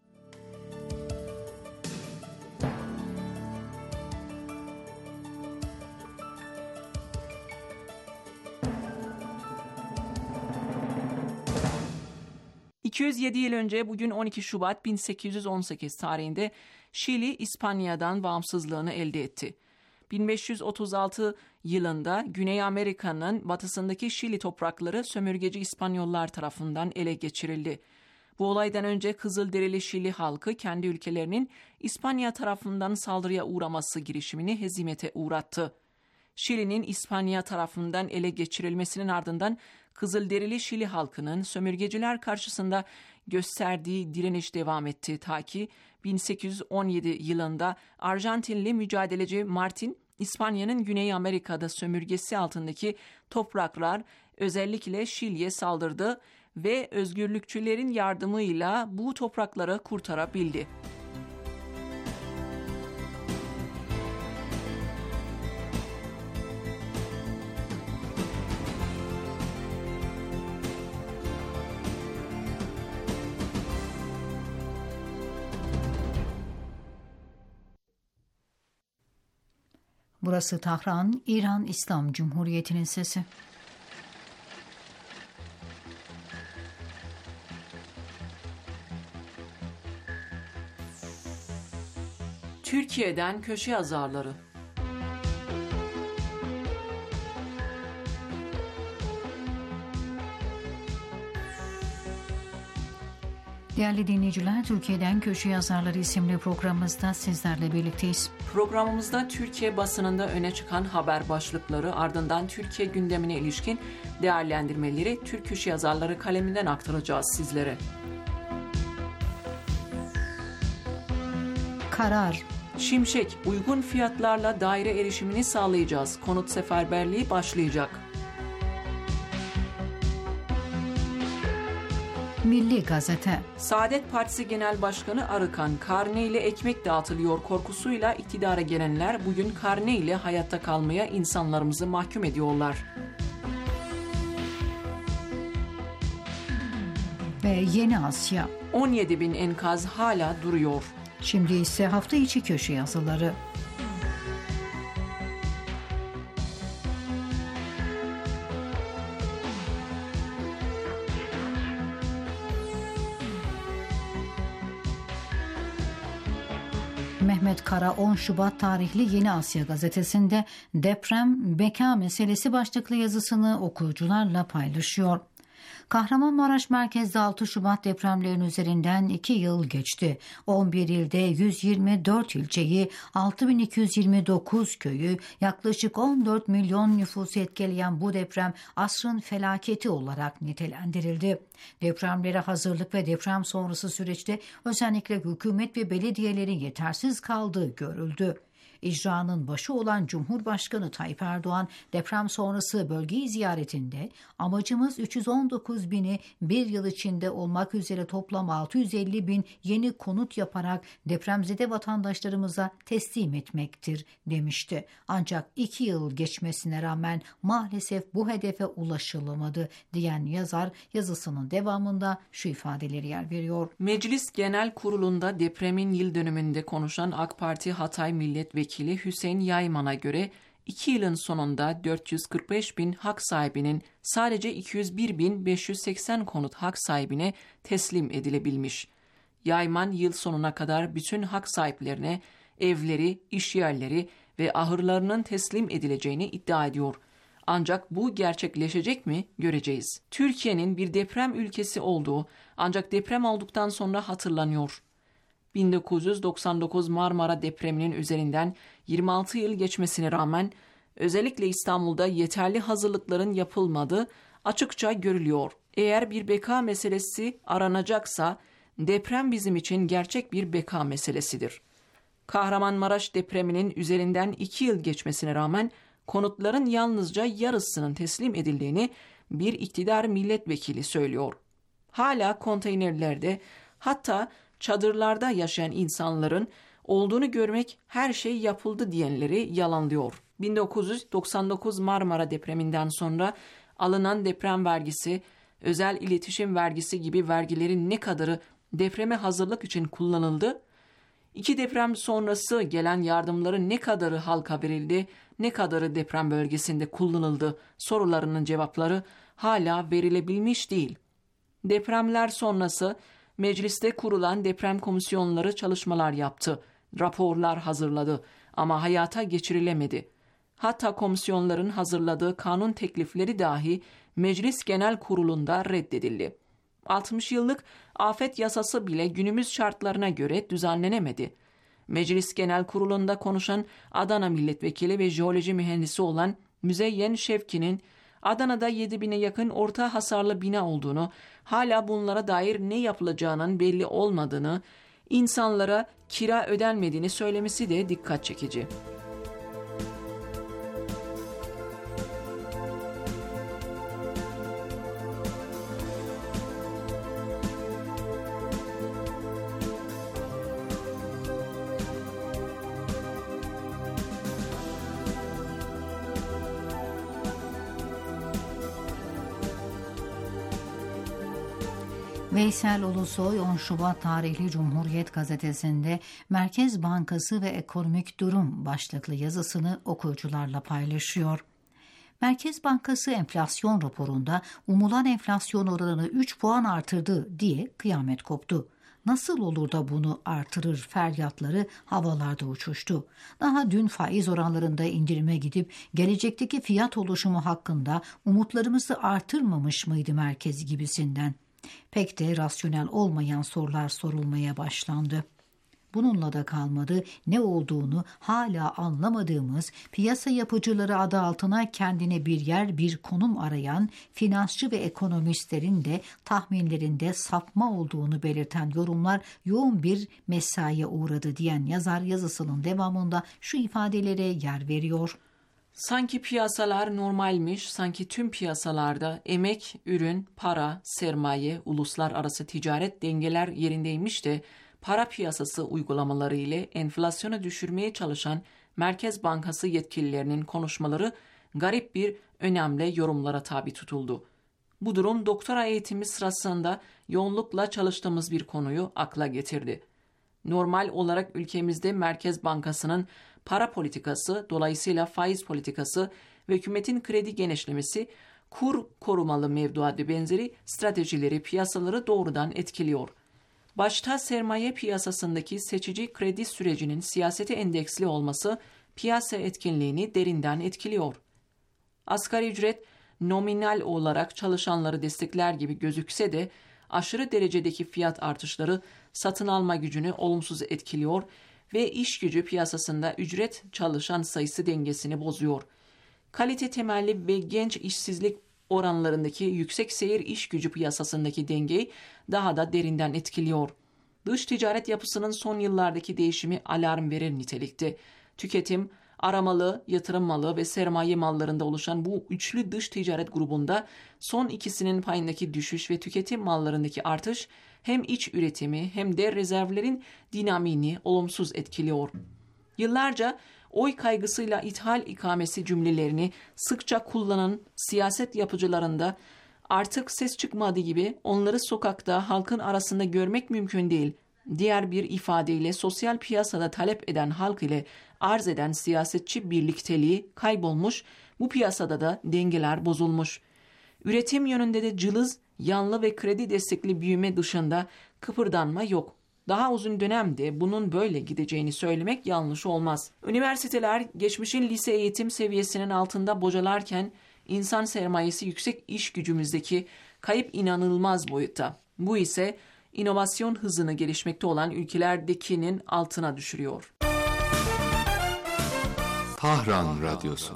iki yüz yedi yıl önce bugün on iki Şubat bin sekiz yüz on sekiz tarihinde Şili, İspanya'dan bağımsızlığını elde etti. bin beş yüz otuz altı yılında Güney Amerika'nın batısındaki Şili toprakları sömürgeci İspanyollar tarafından ele geçirildi. Bu olaydan önce Kızılderili Şili halkı kendi ülkelerinin İspanya tarafından saldırıya uğraması girişimini hezimete uğrattı. Şili'nin İspanya tarafından ele geçirilmesinin ardından Kızılderili Şili halkının sömürgeciler karşısında gösterdiği direniş devam etti ta ki bin sekiz yüz on yedi yılında Arjantinli mücadeleci Martin, İspanya'nın Güney Amerika'da sömürgesi altındaki topraklar, özellikle Şili'ye saldırdı ve özgürlükçülerin yardımıyla bu toprakları kurtarabildi. Burası Tahran, İran İslam Cumhuriyeti'nin sesi. Türkiye'den köşe yazarları. Değerli dinleyiciler, Türkiye'den Köşe Yazarları isimli programımızda sizlerle birlikteyiz. Programımızda Türkiye basınında öne çıkan haber başlıkları, ardından Türkiye gündemine ilişkin değerlendirmeleri Türk köşe yazarları kaleminden aktaracağız sizlere. Karar. Şimşek, uygun fiyatlarla daire erişimini sağlayacağız. Konut seferberliği başlayacak. Milli Gazete. Saadet Partisi Genel Başkanı Arıkan, karne ile ekmek dağıtılıyor korkusuyla iktidara gelenler bugün karne ile hayatta kalmaya insanlarımızı mahkum ediyorlar. Ve Yeni Asya. on yedi bin enkaz hala duruyor. Şimdi ise hafta içi köşe yazıları. Mehmet Kara on Şubat tarihli Yeni Asya gazetesinde deprem beka meselesi başlıklı yazısını okuyucularla paylaşıyor. Kahramanmaraş merkezde altı Şubat depremlerinin üzerinden iki yıl geçti. on bir ilde yüz yirmi dört ilçeyi, altı bin iki yüz yirmi dokuz köyü, yaklaşık on dört milyon nüfusu etkileyen bu deprem asrın felaketi olarak nitelendirildi. Depremlere hazırlık ve deprem sonrası süreçte özellikle hükümet ve belediyelerin yetersiz kaldığı görüldü. İcranın başı olan Cumhurbaşkanı Tayyip Erdoğan deprem sonrası bölgeyi ziyaretinde amacımız üç yüz on dokuz bini bir yıl içinde olmak üzere toplam altı yüz elli bin yeni konut yaparak depremzede vatandaşlarımıza teslim etmektir demişti. Ancak iki yıl geçmesine rağmen maalesef bu hedefe ulaşılamadı diyen yazar yazısının devamında şu ifadeleri yer veriyor. Meclis Genel Kurulu'nda depremin yıl dönümünde konuşan AK Parti Hatay Milletvekili Hüseyin Yayman'a göre iki yılın sonunda dört yüz kırk beş bin hak sahibinin sadece iki yüz bir bin beş yüz seksen konut hak sahibine teslim edilebilmiş. Yayman yıl sonuna kadar bütün hak sahiplerine evleri, işyerleri ve ahırlarının teslim edileceğini iddia ediyor. Ancak bu gerçekleşecek mi göreceğiz. Türkiye'nin bir deprem ülkesi olduğu ancak deprem olduktan sonra hatırlanıyor. bin dokuz yüz doksan dokuz Marmara depreminin üzerinden yirmi altı yıl geçmesine rağmen özellikle İstanbul'da yeterli hazırlıkların yapılmadığı açıkça görülüyor. Eğer bir beka meselesi aranacaksa deprem bizim için gerçek bir beka meselesidir. Kahramanmaraş depreminin üzerinden iki yıl geçmesine rağmen konutların yalnızca yarısının teslim edildiğini bir iktidar milletvekili söylüyor. Hala konteynerlerde, hatta çadırlarda yaşayan insanların olduğunu görmek her şey yapıldı diyenleri yalanlıyor. bin dokuz yüz doksan dokuz Marmara depreminden sonra alınan deprem vergisi, özel iletişim vergisi gibi vergilerin ne kadarı depreme hazırlık için kullanıldı? İki deprem sonrası gelen yardımların ne kadarı halka verildi, ne kadarı deprem bölgesinde kullanıldı sorularının cevapları hala verilebilmiş değil. Depremler sonrası mecliste kurulan deprem komisyonları çalışmalar yaptı, raporlar hazırladı ama hayata geçirilemedi. Hatta komisyonların hazırladığı kanun teklifleri dahi Meclis Genel Kurulu'nda reddedildi. altmış yıllık afet yasası bile günümüz şartlarına göre düzenlenemedi. Meclis Genel Kurulu'nda konuşan Adana Milletvekili ve jeoloji mühendisi olan Müzeyyen Şevki'nin Adana'da yedi bine yakın orta hasarlı bina olduğunu, hala bunlara dair ne yapılacağının belli olmadığını, insanlara kira ödenmediğini söylemesi de dikkat çekici. Veysel Ulusoy on Şubat tarihli Cumhuriyet gazetesinde Merkez Bankası ve Ekonomik Durum başlıklı yazısını okuyucularla paylaşıyor. Merkez Bankası enflasyon raporunda umulan enflasyon oranını üç puan artırdı diye kıyamet koptu. Nasıl olur da bunu artırır feryatları havalarda uçuştu. Daha dün faiz oranlarında indirime gidip gelecekteki fiyat oluşumu hakkında umutlarımızı artırmamış mıydı merkez gibisinden? Pek de rasyonel olmayan sorular sorulmaya başlandı. Bununla da kalmadı, ne olduğunu hala anlamadığımız, piyasa yapıcıları adı altına kendine bir yer, bir konum arayan finansçı ve ekonomistlerin de tahminlerinde sapma olduğunu belirten yorumlar yoğun bir mesaiye uğradı diyen yazar yazısının devamında şu ifadelere yer veriyor. Sanki piyasalar normalmiş, sanki tüm piyasalarda emek, ürün, para, sermaye, uluslararası ticaret dengeler yerindeymiş de para piyasası uygulamaları ile enflasyonu düşürmeye çalışan Merkez Bankası yetkililerinin konuşmaları garip bir önemli yorumlara tabi tutuldu. Bu durum doktora eğitimi sırasında yoğunlukla çalıştığımız bir konuyu akla getirdi. Normal olarak ülkemizde Merkez Bankası'nın para politikası, dolayısıyla faiz politikası ve hükümetin kredi genişlemesi, kur korumalı mevduat ve benzeri stratejileri piyasaları doğrudan etkiliyor. Başta sermaye piyasasındaki seçici kredi sürecinin siyasete endeksli olması piyasa etkinliğini derinden etkiliyor. Asgari ücret nominal olarak çalışanları destekler gibi gözükse de aşırı derecedeki fiyat artışları satın alma gücünü olumsuz etkiliyor ve iş gücü piyasasında ücret çalışan sayısı dengesini bozuyor. Kalite temelli ve genç işsizlik oranlarındaki yüksek seyir iş gücü piyasasındaki dengeyi daha da derinden etkiliyor. Dış ticaret yapısının son yıllardaki değişimi alarm verir nitelikte. Tüketim, aramalı, yatırım malı ve sermaye mallarında oluşan bu üçlü dış ticaret grubunda son ikisinin payındaki düşüş ve tüketim mallarındaki artış hem iç üretimi hem de rezervlerin dinamiğini olumsuz etkiliyor. Yıllarca oy kaygısıyla ithal ikamesi cümlelerini sıkça kullanan siyaset yapıcılarında artık ses çıkmadığı gibi onları sokakta halkın arasında görmek mümkün değil. Diğer bir ifadeyle sosyal piyasada talep eden halk ile arz eden siyasetçi birlikteliği kaybolmuş, bu piyasada da dengeler bozulmuş. Üretim yönünde de cılız, yanlı ve kredi destekli büyüme dışında kıpırdanma yok. Daha uzun dönemde bunun böyle gideceğini söylemek yanlış olmaz. Üniversiteler geçmişin lise eğitim seviyesinin altında bocalarken insan sermayesi yüksek iş gücümüzdeki kayıp inanılmaz boyutta. Bu ise inovasyon hızını gelişmekte olan ülkelerdekinin altına düşürüyor. Tahran Radyosu.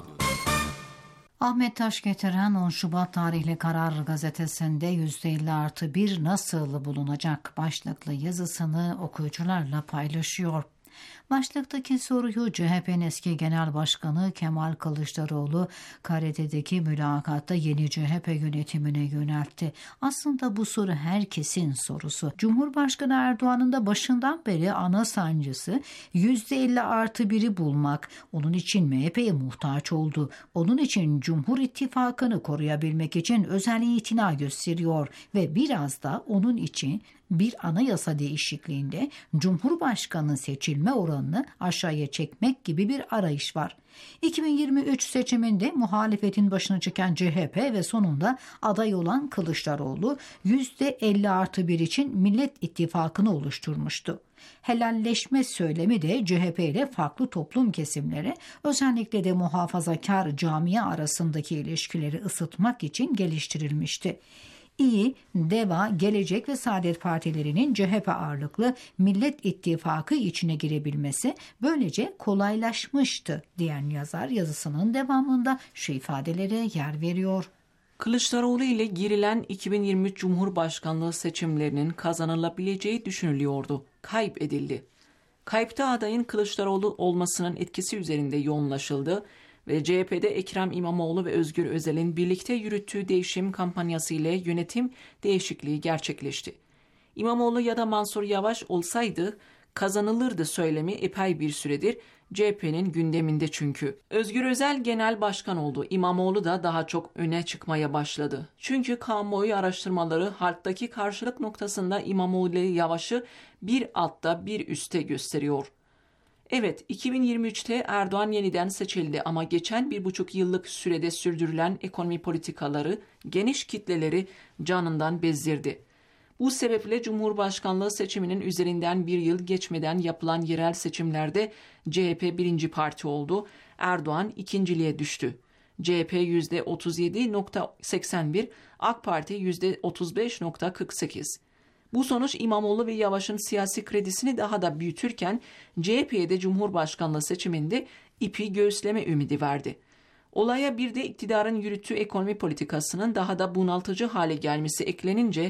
Ahmet Taş getiren on Şubat tarihli Karar gazetesinde yüzde elli artı bir nasıl bulunacak başlıklı yazısını okuyucularla paylaşıyor. Başlıktaki soruyu C H P'nin eski Genel Başkanı Kemal Kılıçdaroğlu K R T'deki mülakatta yeni C H P yönetimine yöneltti. Aslında bu soru herkesin sorusu. Cumhurbaşkanı Erdoğan'ın da başından beri ana sancısı yüzde elli artı biri bulmak. Onun için M H P'ye muhtaç oldu. Onun için Cumhur İttifakı'nı koruyabilmek için özel itina gösteriyor ve biraz da onun için bir anayasa değişikliğinde Cumhurbaşkanı seçilme oranını aşağıya çekmek gibi bir arayış var. iki bin yirmi üç seçiminde muhalefetin başına çeken C H P ve sonunda aday olan Kılıçdaroğlu yüzde elli artı bir için Millet İttifakı'nı oluşturmuştu. Helalleşme söylemi de C H P ile farklı toplum kesimleri, özellikle de muhafazakar camia arasındaki ilişkileri ısıtmak için geliştirilmişti. İyi, Deva, Gelecek ve Saadet partilerinin C H P ağırlıklı Millet İttifakı içine girebilmesi böylece kolaylaşmıştı diyen yazar yazısının devamında şu ifadelere yer veriyor. Kılıçdaroğlu ile girilen iki bin yirmi üç Cumhurbaşkanlığı seçimlerinin kazanılabileceği düşünülüyordu. Kayıp edildi. Kayıpta adayın Kılıçdaroğlu olmasının etkisi üzerinde yoğunlaşıldı ve C H P'de Ekrem İmamoğlu ve Özgür Özel'in birlikte yürüttüğü değişim kampanyası ile yönetim değişikliği gerçekleşti. İmamoğlu ya da Mansur Yavaş olsaydı kazanılırdı söylemi epey bir süredir C H P'nin gündeminde çünkü. Özgür Özel genel başkan oldu. İmamoğlu da daha çok öne çıkmaya başladı. Çünkü kamuoyu araştırmaları halktaki karşılık noktasında İmamoğlu ile Yavaş'ı bir altta bir üstte gösteriyor. Evet, iki bin yirmi üçte Erdoğan yeniden seçildi ama geçen bir buçuk yıllık sürede sürdürülen ekonomi politikaları geniş kitleleri canından bezdirdi. Bu sebeple Cumhurbaşkanlığı seçiminin üzerinden bir yıl geçmeden yapılan yerel seçimlerde C H P birinci parti oldu, Erdoğan ikinciliğe düştü. C H P yüzde otuz yedi virgül seksen bir, AK Parti yüzde otuz beş virgül kırk sekiz. Bu sonuç İmamoğlu ve Yavaş'ın siyasi kredisini daha da büyütürken C H P'ye de Cumhurbaşkanlığı seçiminde ipi göğüsleme ümidi verdi. Olaya bir de iktidarın yürüttüğü ekonomi politikasının daha da bunaltıcı hale gelmesi eklenince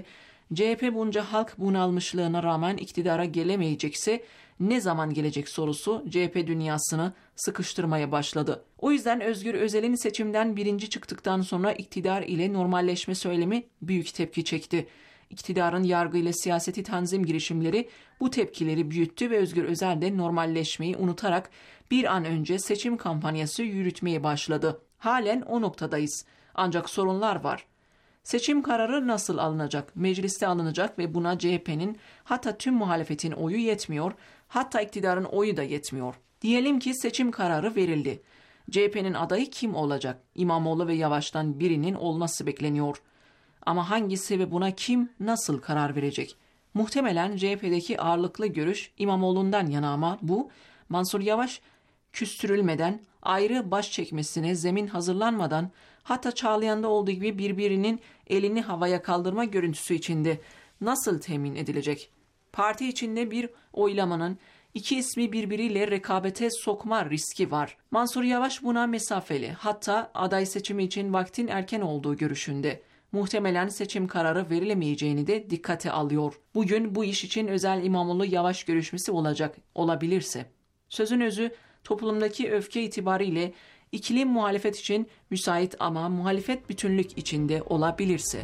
C H P bunca halk bunalmışlığına rağmen iktidara gelemeyecekse ne zaman gelecek sorusu C H P dünyasını sıkıştırmaya başladı. O yüzden Özgür Özel'in seçimden birinci çıktıktan sonra iktidar ile normalleşme söylemi büyük tepki çekti. İktidarın yargı ile siyaseti tanzim girişimleri bu tepkileri büyüttü ve Özgür Özel de normalleşmeyi unutarak bir an önce seçim kampanyası yürütmeye başladı. Halen o noktadayız. Ancak sorunlar var. Seçim kararı nasıl alınacak? Mecliste alınacak ve buna C H P'nin hatta tüm muhalefetin oyu yetmiyor, hatta iktidarın oyu da yetmiyor. Diyelim ki seçim kararı verildi. C H P'nin adayı kim olacak? İmamoğlu ve Yavaş'tan birinin olması bekleniyor. Ama hangisi ve buna kim nasıl karar verecek? Muhtemelen C H P'deki ağırlıklı görüş İmamoğlu'ndan yana ama bu Mansur Yavaş küstürülmeden, ayrı baş çekmesine zemin hazırlanmadan, hatta Çağlayan'da olduğu gibi birbirinin elini havaya kaldırma görüntüsü içinde nasıl temin edilecek? Parti içinde bir oylamanın iki ismi birbiriyle rekabete sokma riski var. Mansur Yavaş buna mesafeli, hatta aday seçimi için vaktin erken olduğu görüşünde. Muhtemelen seçim kararı verilemeyeceğini de dikkate alıyor. Bugün bu iş için Özel İmamoğlu Yavaş görüşmesi olacak, olabilirse. Sözün özü, toplumdaki öfke itibariyle ikili muhalefet için müsait ama muhalefet bütünlük içinde olabilirse.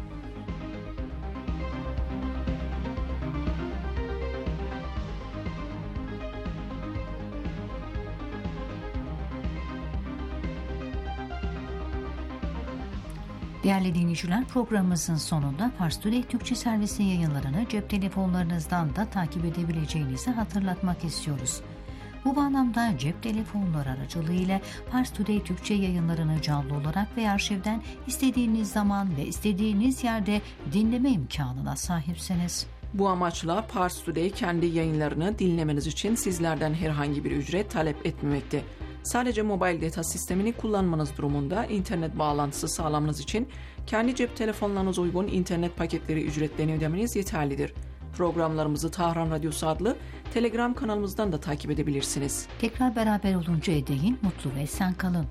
Değerli dinleyiciler, programımızın sonunda Fars Today Türkçe servisi yayınlarını cep telefonlarınızdan da takip edebileceğinizi hatırlatmak istiyoruz. Bu bağlamda cep telefonları aracılığıyla Fars Today Türkçe yayınlarını canlı olarak ve arşivden istediğiniz zaman ve istediğiniz yerde dinleme imkanına sahipsiniz. Bu amaçla Fars Today kendi yayınlarını dinlemeniz için sizlerden herhangi bir ücret talep etmemekte. Sadece mobil data sistemini kullanmanız durumunda internet bağlantısı sağlamanız için kendi cep telefonlarınıza uygun internet paketleri ücretlerini ödemeniz yeterlidir. Programlarımızı Tahran Radyosu adlı Telegram kanalımızdan da takip edebilirsiniz. Tekrar beraber oluncaya değin mutlu ve esen kalın.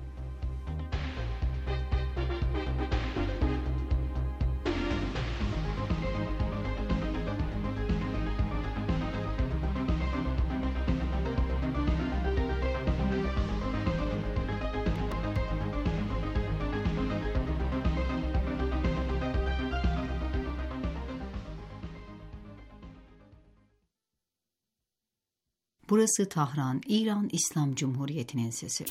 Burası Tahran, İran İslam Cumhuriyeti'nin sesi.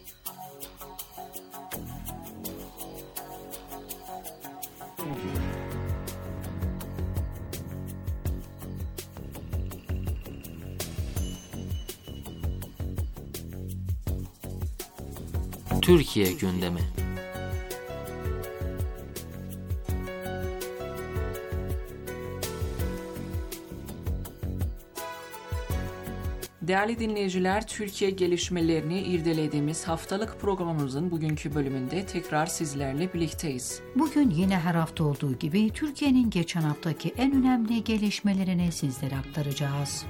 Türkiye gündemi. Değerli dinleyiciler, Türkiye gelişmelerini irdelediğimiz haftalık programımızın bugünkü bölümünde tekrar sizlerle birlikteyiz. Bugün yine her hafta olduğu gibi Türkiye'nin geçen haftaki en önemli gelişmelerini sizlere aktaracağız.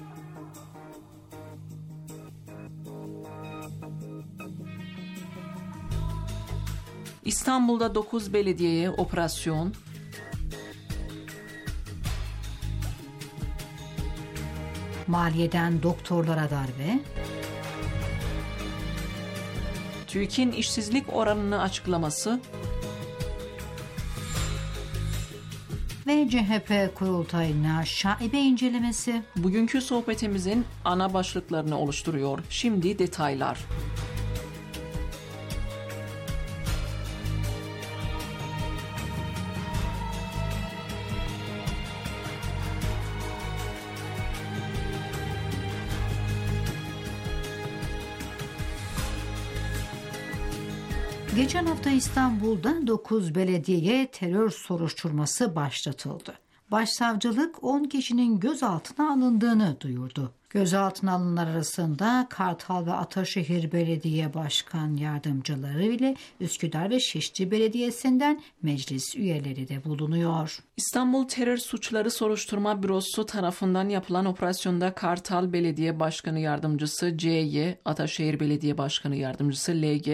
İstanbul'da dokuz belediyeye operasyon, maliyeden doktorlara darbe, TÜİK'in işsizlik oranını açıklaması ve C H P kurultayına şaibe incelemesi. Bugünkü sohbetimizin ana başlıklarını oluşturuyor. Şimdi detaylar. Geçen hafta İstanbul'da dokuz belediyeye terör soruşturması başlatıldı. Başsavcılık on kişinin gözaltına alındığını duyurdu. Gözaltına alınanlar arasında Kartal ve Ataşehir Belediye Başkan Yardımcıları ile Üsküdar ve Şişli Belediyesi'nden meclis üyeleri de bulunuyor. İstanbul Terör Suçları Soruşturma Bürosu tarafından yapılan operasyonda Kartal Belediye Başkanı Yardımcısı C Y, Ataşehir Belediye Başkanı Yardımcısı L G,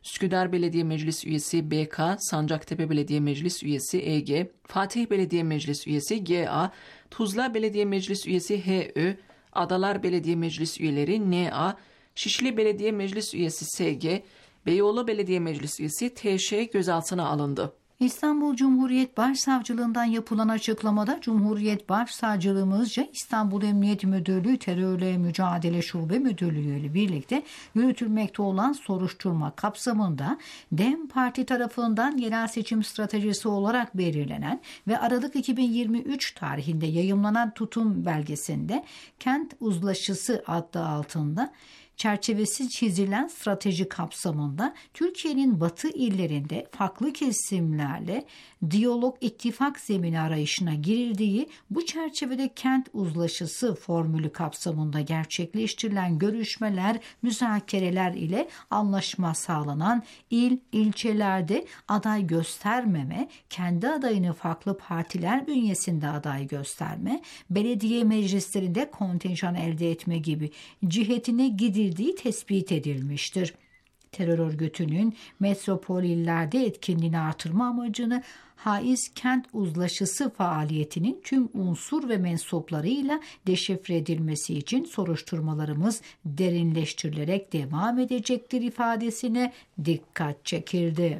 Üsküdar Belediye Meclis Üyesi B K, Sancaktepe Belediye Meclis Üyesi E G, Fatih Belediye Meclis Üyesi G A, Tuzla Belediye Meclis Üyesi H Ö, Adalar Belediye Meclis Üyeleri N A, Şişli Belediye Meclis Üyesi S G, Beyoğlu Belediye Meclis Üyesi T Ş gözaltına alındı. İstanbul Cumhuriyet Başsavcılığından yapılan açıklamada Cumhuriyet Başsavcılığımızca İstanbul Emniyet Müdürlüğü Terörle Mücadele Şube Müdürlüğü ile birlikte yürütülmekte olan soruşturma kapsamında DEM Parti tarafından yerel seçim stratejisi olarak belirlenen ve Aralık iki bin yirmi üç tarihinde yayımlanan tutum belgesinde Kent Uzlaşısı adı altında çerçevesi çizilen strateji kapsamında Türkiye'nin batı illerinde farklı kesimlerle diyalog ittifak zemini arayışına girildiği, bu çerçevede kent uzlaşısı formülü kapsamında gerçekleştirilen görüşmeler, müzakereler ile anlaşma sağlanan il, ilçelerde aday göstermeme, kendi adayını farklı partiler bünyesinde aday gösterme, belediye meclislerinde kontenjan elde etme gibi cihetine gidildiği tespit edilmiştir. Terör örgütünün metropol illerde etkinliğini artırma amacını haiz kent uzlaşısı faaliyetinin tüm unsur ve mensuplarıyla deşifre edilmesi için soruşturmalarımız derinleştirilerek devam edecektir ifadesine dikkat çekildi.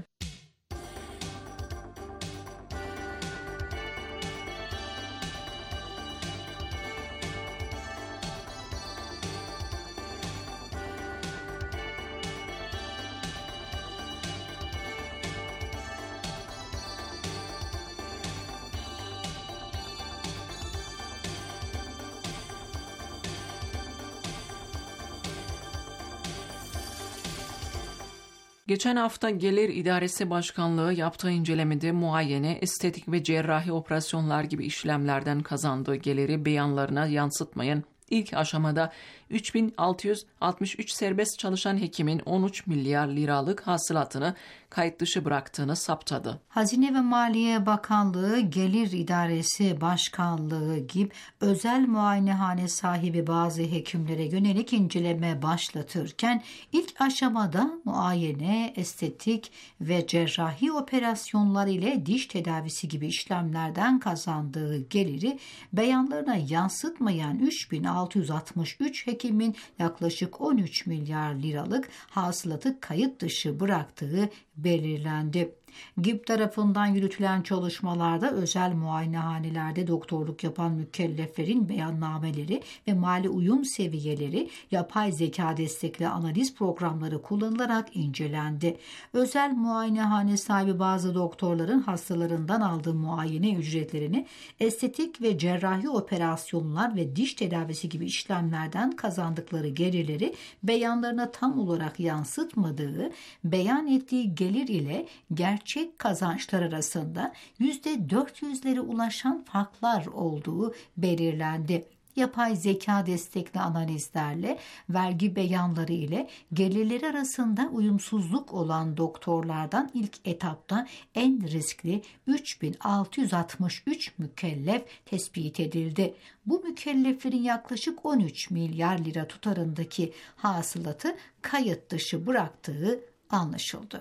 Geçen hafta Gelir İdaresi Başkanlığı yaptığı incelemede muayene, estetik ve cerrahi operasyonlar gibi işlemlerden kazandığı geliri beyanlarına yansıtmayan ilk aşamada üç bin altı yüz altmış üç serbest çalışan hekimin on üç milyar liralık hasılatını kayıt dışı bıraktığını saptadı. Hazine ve Maliye Bakanlığı, Gelir İdaresi Başkanlığı gibi özel muayenehane sahibi bazı hekimlere yönelik inceleme başlatırken ilk aşamada muayene, estetik ve cerrahi operasyonlar ile diş tedavisi gibi işlemlerden kazandığı geliri beyanlarına yansıtmayan üç bin altı yüz altmış üç hekimin yaklaşık on üç milyar liralık hasılatı kayıt dışı bıraktığı belirlendi. G İ B tarafından yürütülen çalışmalarda özel muayenehanelerde doktorluk yapan mükelleflerin beyannameleri ve mali uyum seviyeleri yapay zeka destekli analiz programları kullanılarak incelendi. Özel muayenehane sahibi bazı doktorların hastalarından aldığı muayene ücretlerini estetik ve cerrahi operasyonlar ve diş tedavisi gibi işlemlerden kazandıkları gelirleri beyanlarına tam olarak yansıtmadığı, beyan ettiği gelir ile gerçek gerçek kazançlar arasında yüzde dört yüzlere ulaşan farklar olduğu belirlendi. Yapay zeka destekli analizlerle, vergi beyanları ile gelirleri arasında uyumsuzluk olan doktorlardan ilk etapta en riskli üç bin altı yüz altmış üç mükellef tespit edildi. Bu mükelleflerin yaklaşık on üç milyar lira tutarındaki hasılatı kayıt dışı bıraktığı anlaşıldı.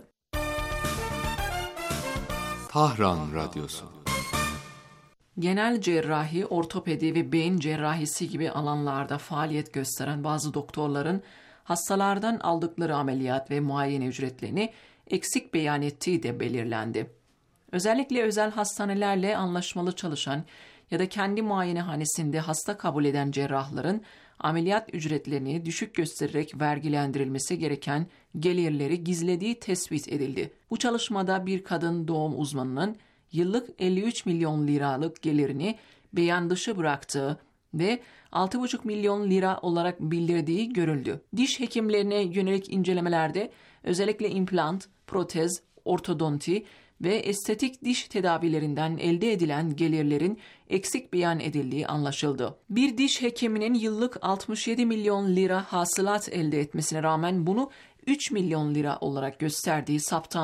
Tahran Radyosu. Genel cerrahi, ortopedi ve beyin cerrahisi gibi alanlarda faaliyet gösteren bazı doktorların hastalardan aldıkları ameliyat ve muayene ücretlerini eksik beyan ettiği de belirlendi. Özellikle özel hastanelerle anlaşmalı çalışan ya da kendi muayenehanesinde hasta kabul eden cerrahların ameliyat ücretlerini düşük göstererek vergilendirilmesi gereken gelirleri gizlediği tespit edildi. Bu çalışmada bir kadın doğum uzmanının yıllık elli üç milyon liralık gelirini beyan dışı bıraktığı ve altı buçuk milyon lira olarak bildirdiği görüldü. Diş hekimlerine yönelik incelemelerde özellikle implant, protez, ortodonti ve estetik diş tedavilerinden elde edilen gelirlerin eksik beyan edildiği anlaşıldı. Bir diş hekiminin yıllık altmış yedi milyon lira hasılat elde etmesine rağmen bunu üç milyon lira olarak gösterdiği saptandı.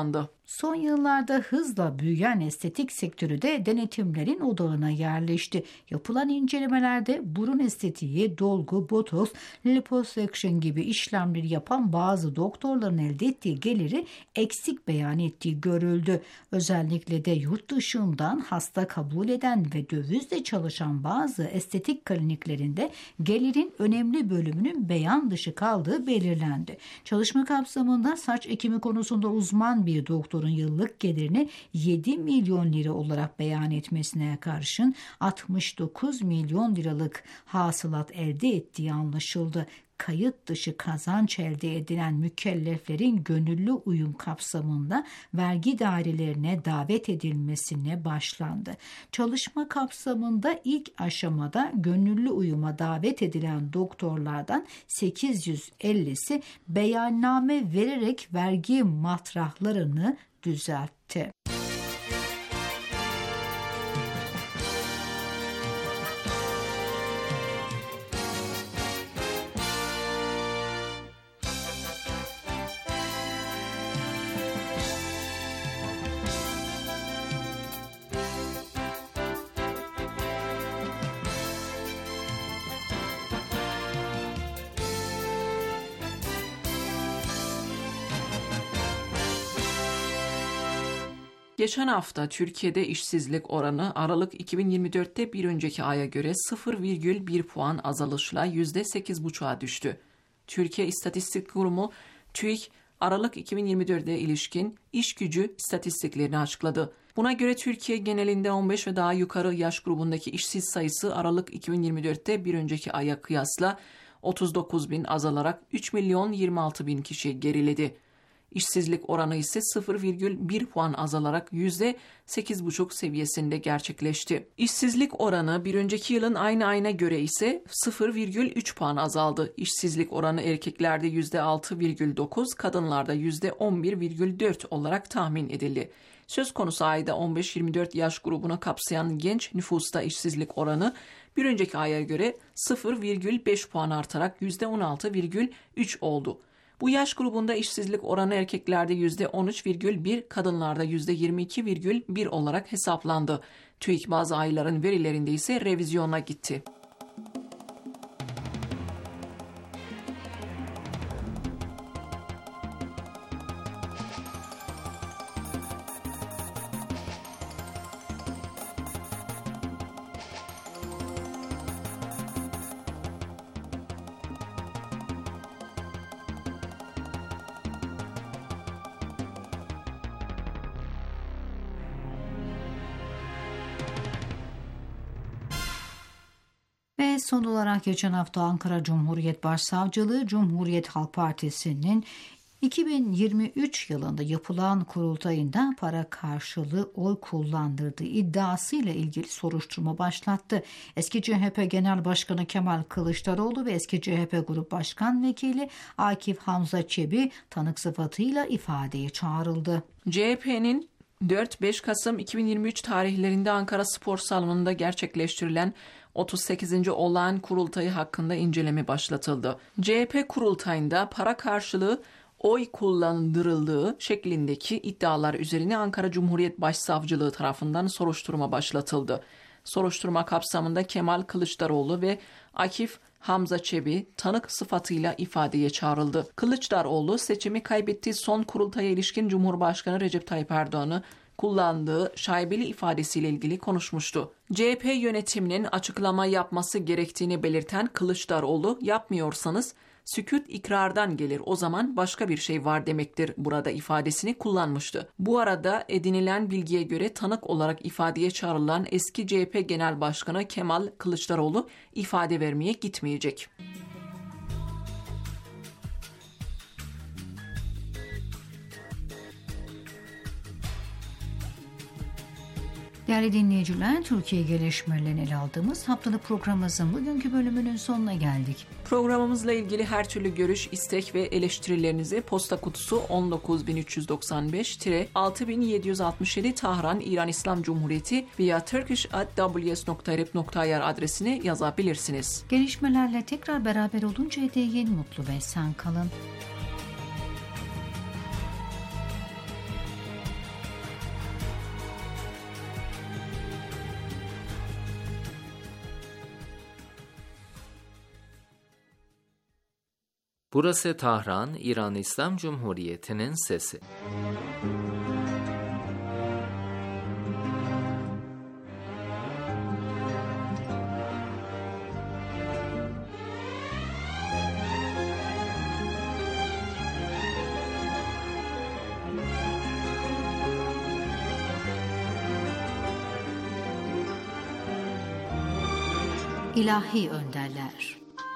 Son yıllarda hızla büyüyen estetik sektörü de denetimlerin odağına yerleşti. Yapılan incelemelerde burun estetiği, dolgu, botoks, liposuction gibi işlemleri yapan bazı doktorların elde ettiği geliri eksik beyan ettiği görüldü. Özellikle de yurt dışından hasta kabul eden ve dövizle çalışan bazı estetik kliniklerinde gelirin önemli bölümünün beyan dışı kaldığı belirlendi. Çalışma kapsamında saç ekimi konusunda uzman bir doktorun yıllık gelirini yedi milyon lira olarak beyan etmesine karşın altmış dokuz milyon liralık hasılat elde ettiği anlaşıldı. Kayıt dışı kazanç elde edilen mükelleflerin gönüllü uyum kapsamında vergi dairelerine davet edilmesine başlandı. Çalışma kapsamında ilk aşamada gönüllü uyuma davet edilen doktorlardan sekiz yüz ellisi beyanname vererek vergi matrahlarını düzeltti. Geçen hafta Türkiye'de işsizlik oranı Aralık iki bin yirmi dörtte bir önceki aya göre sıfır virgül bir puan azalışla yüzde sekiz buçuğa düştü. Türkiye İstatistik Kurumu TÜİK Aralık iki bin yirmi dörde ilişkin iş gücü istatistiklerini açıkladı. Buna göre Türkiye genelinde on beş ve daha yukarı yaş grubundaki işsiz sayısı Aralık iki bin yirmi dörtte bir önceki aya kıyasla otuz dokuz bin azalarak üç milyon yirmi altı bin kişi geriledi. İşsizlik oranı ise sıfır virgül bir puan azalarak yüzde sekiz buçuk seviyesinde gerçekleşti. İşsizlik oranı bir önceki yılın aynı ayına göre ise sıfır virgül üç puan azaldı. İşsizlik oranı erkeklerde yüzde altı virgül dokuz, kadınlarda yüzde on bir virgül dört olarak tahmin edildi. Söz konusu ayda on beş yirmi dört yaş grubunu kapsayan genç nüfusta işsizlik oranı bir önceki aya göre sıfır virgül beş puan artarak yüzde on altı virgül üç oldu. Bu yaş grubunda işsizlik oranı erkeklerde yüzde on üç virgül bir, kadınlarda yüzde yirmi iki virgül bir olarak hesaplandı. TÜİK bazı ayların verilerinde ise revizyona gitti. Ve son olarak geçen hafta Ankara Cumhuriyet Başsavcılığı Cumhuriyet Halk Partisi'nin iki bin yirmi üç yılında yapılan kurultayında para karşılığı oy kullandırdığı iddiasıyla ilgili soruşturma başlattı. Eski C H P Genel Başkanı Kemal Kılıçdaroğlu ve eski C H P Grup Başkan Vekili Akif Hamza Çebi tanık sıfatıyla ifadeye çağrıldı. C H P'nin dört beş Kasım iki bin yirmi üç tarihlerinde Ankara Spor Salonu'nda gerçekleştirilen otuz sekizinci olağan kurultayı hakkında inceleme başlatıldı. C H P kurultayında para karşılığı oy kullandırıldığı şeklindeki iddialar üzerine Ankara Cumhuriyet Başsavcılığı tarafından soruşturma başlatıldı. Soruşturma kapsamında Kemal Kılıçdaroğlu ve Akif Hamza Çebi tanık sıfatıyla ifadeye çağrıldı. Kılıçdaroğlu seçimi kaybettiği son kurultaya ilişkin Cumhurbaşkanı Recep Tayyip Erdoğan'ı kullandığı şaibeli ifadesiyle ilgili konuşmuştu. C H P yönetiminin açıklama yapması gerektiğini belirten Kılıçdaroğlu, yapmıyorsanız sükût ikrardan gelir, o zaman başka bir şey var demektir burada ifadesini kullanmıştı. Bu arada edinilen bilgiye göre tanık olarak ifadeye çağrılan eski C H P Genel Başkanı Kemal Kılıçdaroğlu ifade vermeye gitmeyecek. Değerli dinleyiciler, Türkiye gelişmelerini ele aldığımız haftalık programımızın bugünkü bölümünün sonuna geldik. Programımızla ilgili her türlü görüş, istek ve eleştirilerinizi posta kutusu on dokuz bin üç yüz doksan beş altı bin yedi yüz altmış yedi Tahran İran İslam Cumhuriyeti veya turkish at w s nokta r f nokta i r adresine yazabilirsiniz. Gelişmelerle tekrar beraber oluncaya değin mutlu ve sen kalın. Burası Tahran, İran İslam Cumhuriyeti'nin sesi. İlahi önderler.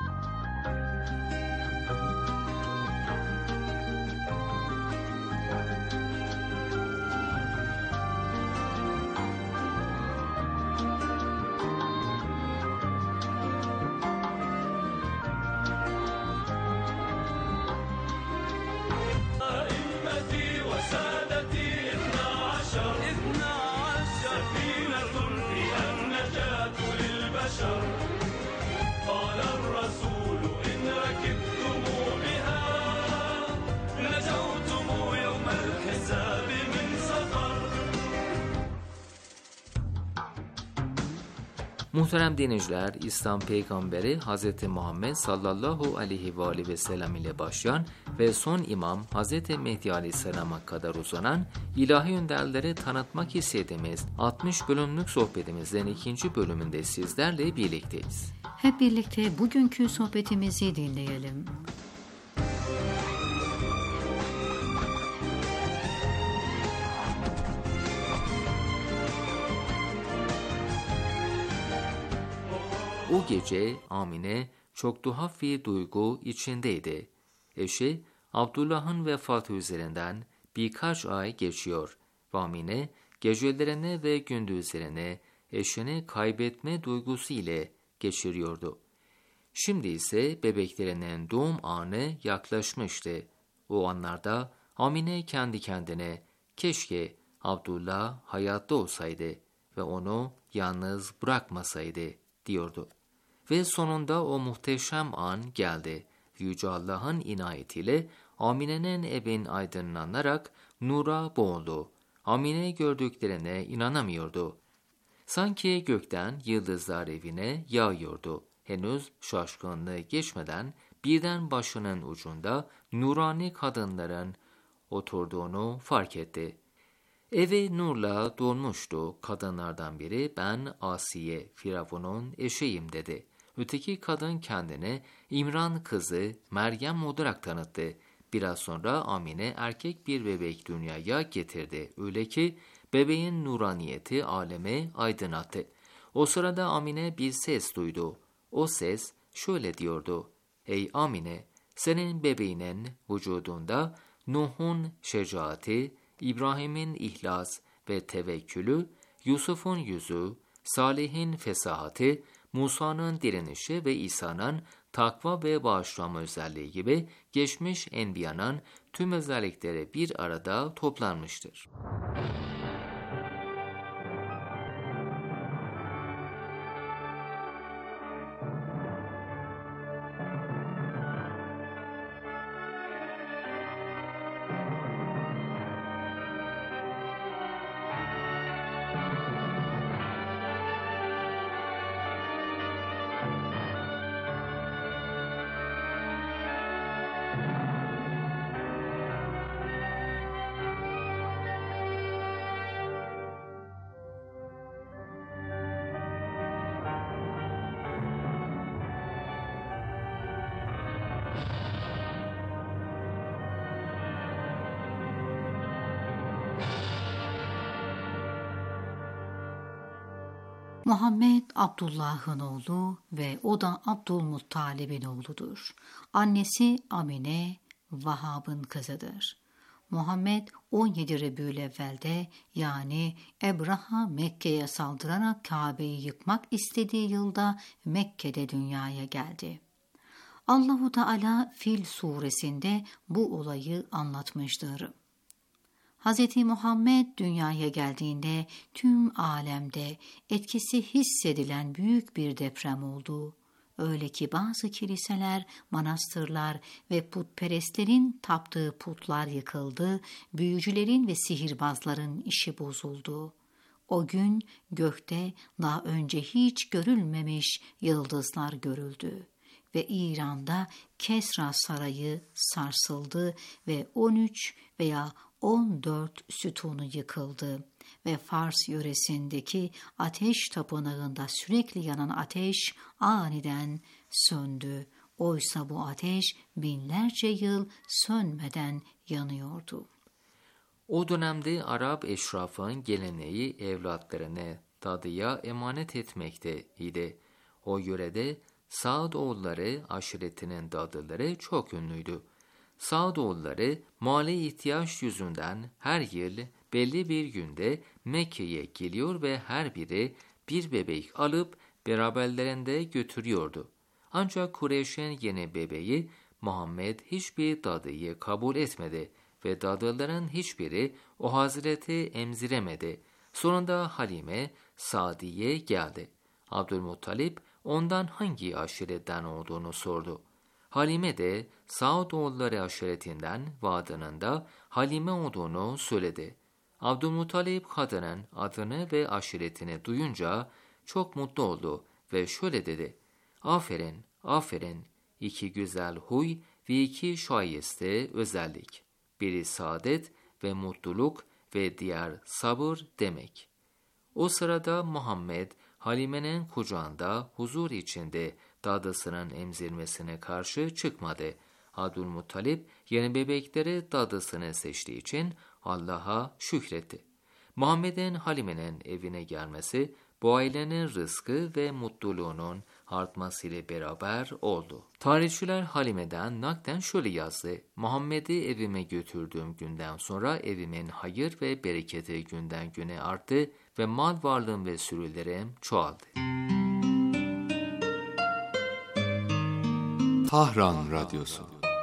Muhterem dinleyiciler, İslam Peygamberi Hz. Muhammed sallallahu aleyhi ve aleyhi ve sellem ile başlayan ve son imam Hz. Mehdi aleyhisselama kadar uzanan ilahi önderleri tanıtmak istediğimiz altmış bölümlük sohbetimizin ikinci bölümünde sizlerle birlikteyiz. Hep birlikte bugünkü sohbetimizi dinleyelim. O gece Amine çok tuhaf bir duygu içindeydi. Eşi Abdullah'ın vefatı üzerinden birkaç ay geçiyor ve Amine gecelerine ve gündüzlerine eşini kaybetme duygusu ile geçiriyordu. Şimdi ise bebeklerinin doğum anı yaklaşmıştı. O anlarda Amine kendi kendine keşke Abdullah hayatta olsaydı ve onu yalnız bırakmasaydı diyordu. Ve sonunda o muhteşem an geldi. Yüce Allah'ın inayetiyle Amine'nin evin aydınlanarak nura boğuldu. Amine gördüklerine inanamıyordu. Sanki gökten yıldızlar evine yağıyordu. Henüz şaşkınlığı geçmeden birden başının ucunda nurani kadınların oturduğunu fark etti. Evi nurla dolmuştu. Kadınlardan biri ben Asiye, Firavun'un eşiyim dedi. Öteki kadın kendini İmran kızı Meryem olarak tanıttı. Biraz sonra Amine erkek bir bebek dünyaya getirdi. Öyle ki bebeğin nuraniyeti aleme aydınlattı. O sırada Amine bir ses duydu. O ses şöyle diyordu. Ey Amine, senin bebeğinin vücudunda Nuh'un şecaati, İbrahim'in ihlas ve tevekkülü, Yusuf'un yüzü, Salih'in fesahati, Musa'nın direnişi ve İsa'nın takva ve bağışlama özelliği gibi geçmiş enbiyanın tüm özellikleri bir arada toplanmıştır. Muhammed Abdullah'ın oğlu ve o da Abdülmuttalib'in oğludur. Annesi Amine, Vahab'ın kızıdır. Muhammed on yedi Rebü'l-Evvel'de yani Ebraha Mekke'ye saldırarak Kabe'yi yıkmak istediği yılda Mekke'de dünyaya geldi. Allahu Teala Fil suresinde bu olayı anlatmıştır. Hz. Muhammed dünyaya geldiğinde tüm alemde etkisi hissedilen büyük bir deprem oldu. Öyle ki bazı kiliseler, manastırlar ve putperestlerin taptığı putlar yıkıldı, büyücülerin ve sihirbazların işi bozuldu. O gün gökte daha önce hiç görülmemiş yıldızlar görüldü. ve İran'da Kesra Sarayı sarsıldı ve on üç veya on dört sütunu yıkıldı ve Fars yöresindeki ateş tapınağında sürekli yanan ateş aniden söndü. Oysa bu ateş binlerce yıl sönmeden yanıyordu. O dönemde Arap eşrafın geleneği evlatlarını dadıya emanet etmekteydi. O yörede Saadoğulları aşiretinin dadıları çok ünlüydü. Saadoğulları mali ihtiyaç yüzünden her yıl belli bir günde Mekke'ye geliyor ve her biri bir bebek alıp beraberlerinde götürüyordu. Ancak Kureyş'in yeni bebeği Muhammed hiçbir dadıyı kabul etmedi ve dadıların hiçbiri o hazreti emziremedi. Sonunda Halime Sadiye geldi. Abdülmuttalip ondan hangi aşiretten olduğunu sordu. Halime de Saadoğulları aşiretinden ve adının da Halime olduğunu söyledi. Abdülmuttalip kadının adını ve aşiretini duyunca çok mutlu oldu ve şöyle dedi: "Aferin, aferin, iki güzel huy ve iki şayeste özellik. Biri saadet ve mutluluk ve diğer sabır demek." O sırada Muhammed Halime'nin kucağında huzur içinde dadısının emzirmesine karşı çıkmadı. Abdülmuttalip yeni bebekleri dadısını seçtiği için Allah'a şükretti. Muhammed'in Halime'nin evine gelmesi bu ailenin rızkı ve mutluluğunun artmasıyla beraber oldu. Tarihçiler Halime'den naklen şöyle yazdı: "Muhammed'i evime götürdüğüm günden sonra evimin hayır ve bereketi günden güne arttı ve mal varlığım ve sürülerim çoğaldı." Tahran Radyosu.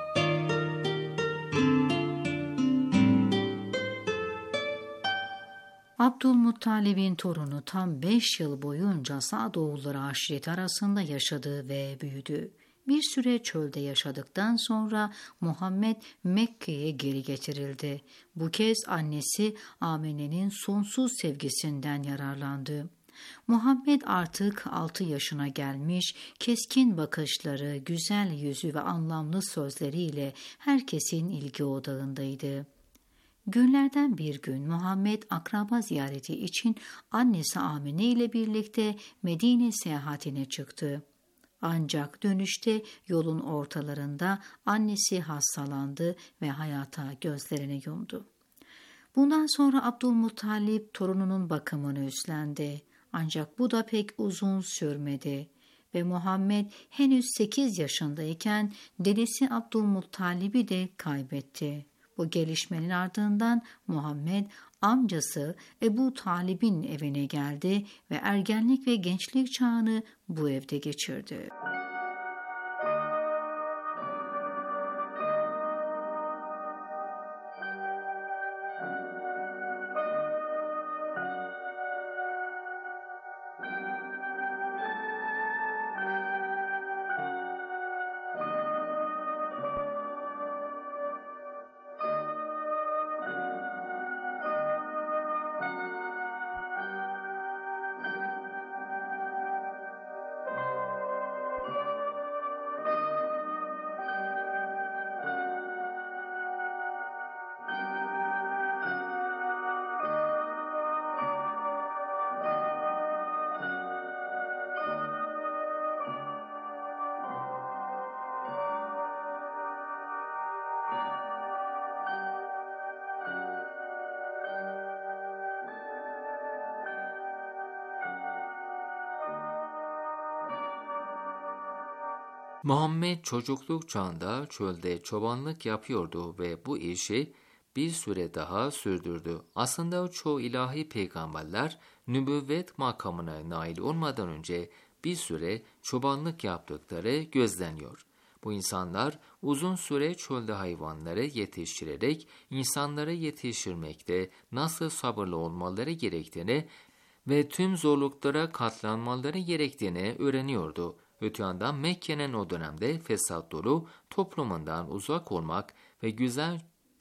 Abdülmuttalib'in torunu tam beş yıl boyunca Saadoğulları aşireti arasında yaşadı ve büyüdü. Bir süre çölde yaşadıktan sonra Muhammed Mekke'ye geri getirildi. Bu kez annesi Amine'nin sonsuz sevgisinden yararlandı. Muhammed artık altı yaşına gelmiş, keskin bakışları, güzel yüzü ve anlamlı sözleriyle herkesin ilgi odağındaydı. Günlerden bir gün Muhammed akraba ziyareti için annesi Amine ile birlikte Medine seyahatine çıktı. Ancak dönüşte yolun ortalarında annesi hastalandı ve hayata gözlerini yumdu. Bundan sonra Abdülmuttalip torununun bakımını üstlendi. Ancak bu da pek uzun sürmedi ve Muhammed henüz sekiz yaşındayken dedesi Abdülmuttalib'i de kaybetti. Bu gelişmenin ardından Muhammed amcası Ebu Talib'in evine geldi ve ergenlik ve gençlik çağını bu evde geçirdi. Muhammed çocukluk çağında çölde çobanlık yapıyordu ve bu işi bir süre daha sürdürdü. Aslında çoğu ilahi peygamberler nübüvvet makamına nail olmadan önce bir süre çobanlık yaptıkları gözleniyor. Bu insanlar uzun süre çölde hayvanları yetiştirerek insanları yetiştirmekte nasıl sabırlı olmaları gerektiğini ve tüm zorluklara katlanmaları gerektiğini öğreniyordu. Öte yandan Mekke'nin o dönemde fesat dolu toplumundan uzak olmak ve güzel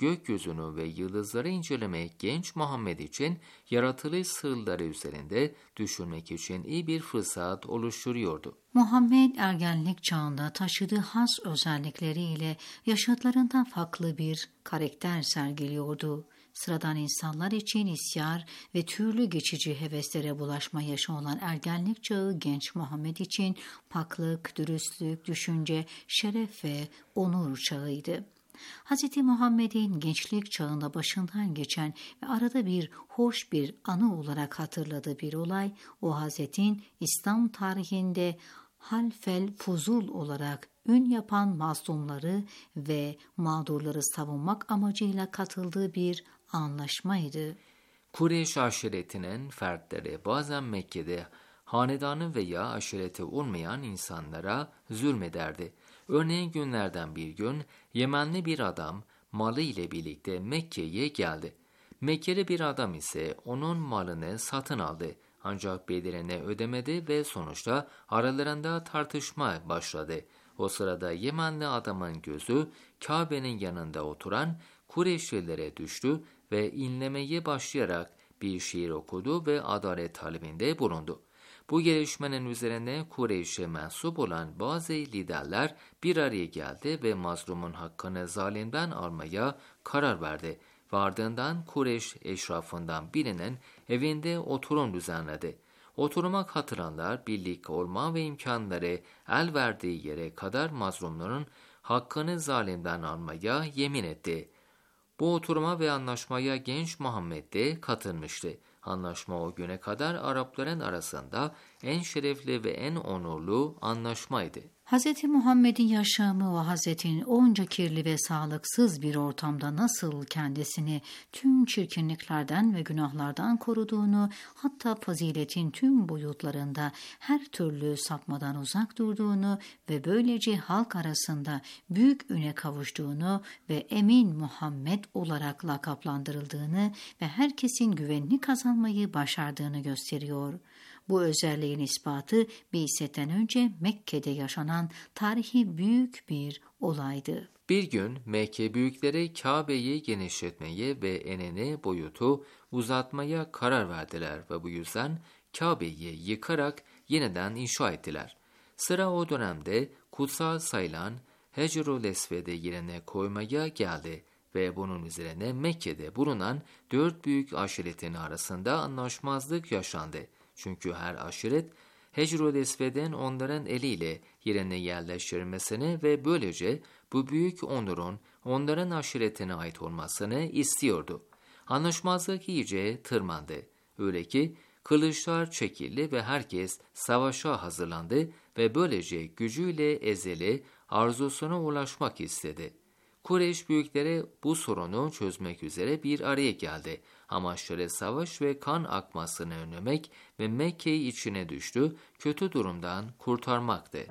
gökyüzünü ve yıldızları incelemek genç Muhammed için yaratılış sırları üzerinde düşünmek için iyi bir fırsat oluşturuyordu. Muhammed ergenlik çağında taşıdığı has özellikleriyle yaşıtlarından farklı bir karakter sergiliyordu. Sıradan insanlar için isyar ve türlü geçici heveslere bulaşma yaşı olan ergenlik çağı genç Muhammed için paklık, dürüstlük, düşünce, şeref ve onur çağıydı. Hz. Muhammed'in gençlik çağında başından geçen ve arada bir hoş bir anı olarak hatırladığı bir olay, o Hazret'in İslam tarihinde halfel fuzul olarak ün yapan mazlumları ve mağdurları savunmak amacıyla katıldığı bir anlaşmaydı. Kureyş aşiretinin fertleri bazen Mekke'de hanedanı veya aşireti olmayan insanlara zulmederdi. Örneğin günlerden bir gün Yemenli bir adam malı ile birlikte Mekke'ye geldi. Mekkeli bir adam ise onun malını satın aldı. Ancak bedelini ödemedi ve sonuçta aralarında tartışma başladı. O sırada Yemenli adamın gözü Kabe'nin yanında oturan Kureyşlilere düştü ve inlemeye başlayarak bir şiir okudu ve adalet talebinde bulundu. Bu gelişmenin üzerine Kureyş'e mensup olan bazı liderler bir araya geldi ve mazlumun hakkını zalimden almaya karar verdi. Ve ardından Kureyş eşrafından birinin evinde oturum düzenledi. Oturuma katılanlar birlik olma ve imkanları el verdiği yere kadar mazlumların hakkını zalimden almaya yemin etti. Bu oturuma ve anlaşmaya genç Muhammed de katılmıştı. Anlaşma o güne kadar Arapların arasında en şerefli ve en onurlu anlaşmaydı. Hz. Muhammed'in yaşamı ve Hazret'in onca kirli ve sağlıksız bir ortamda nasıl kendisini tüm çirkinliklerden ve günahlardan koruduğunu, hatta faziletin tüm boyutlarında her türlü sapmadan uzak durduğunu ve böylece halk arasında büyük üne kavuştuğunu ve Emin Muhammed olarak lakaplandırıldığını ve herkesin güvenini kazanmayı başardığını gösteriyor. Bu özelliğin ispatı Bi'setten önce Mekke'de yaşanan tarihi büyük bir olaydı. Bir gün Mekke büyükleri Kabe'yi genişletmeye ve enine boyutu uzatmaya karar verdiler ve bu yüzden Kabe'yi yıkarak yeniden inşa ettiler. Sıra o dönemde kutsal sayılan Hecr-ül Esved'i yerine koymaya geldi ve bunun üzerine Mekke'de bulunan dört büyük aşiretin arasında anlaşmazlık yaşandı. Çünkü her aşiret Hecr-ül Esved'in onların eliyle yerine yerleştirilmesini ve böylece bu büyük onurun onların aşiretine ait olmasını istiyordu. Anlaşmazlık iyice tırmandı. Öyle ki kılıçlar çekildi ve herkes savaşa hazırlandı ve böylece gücüyle ezeli arzusuna ulaşmak istedi. Kureyş büyükleri bu sorunu çözmek üzere bir araya geldi. Amaçları savaş ve kan akmasını önlemek ve Mekke'yi içine düştü, kötü durumdan kurtarmaktı.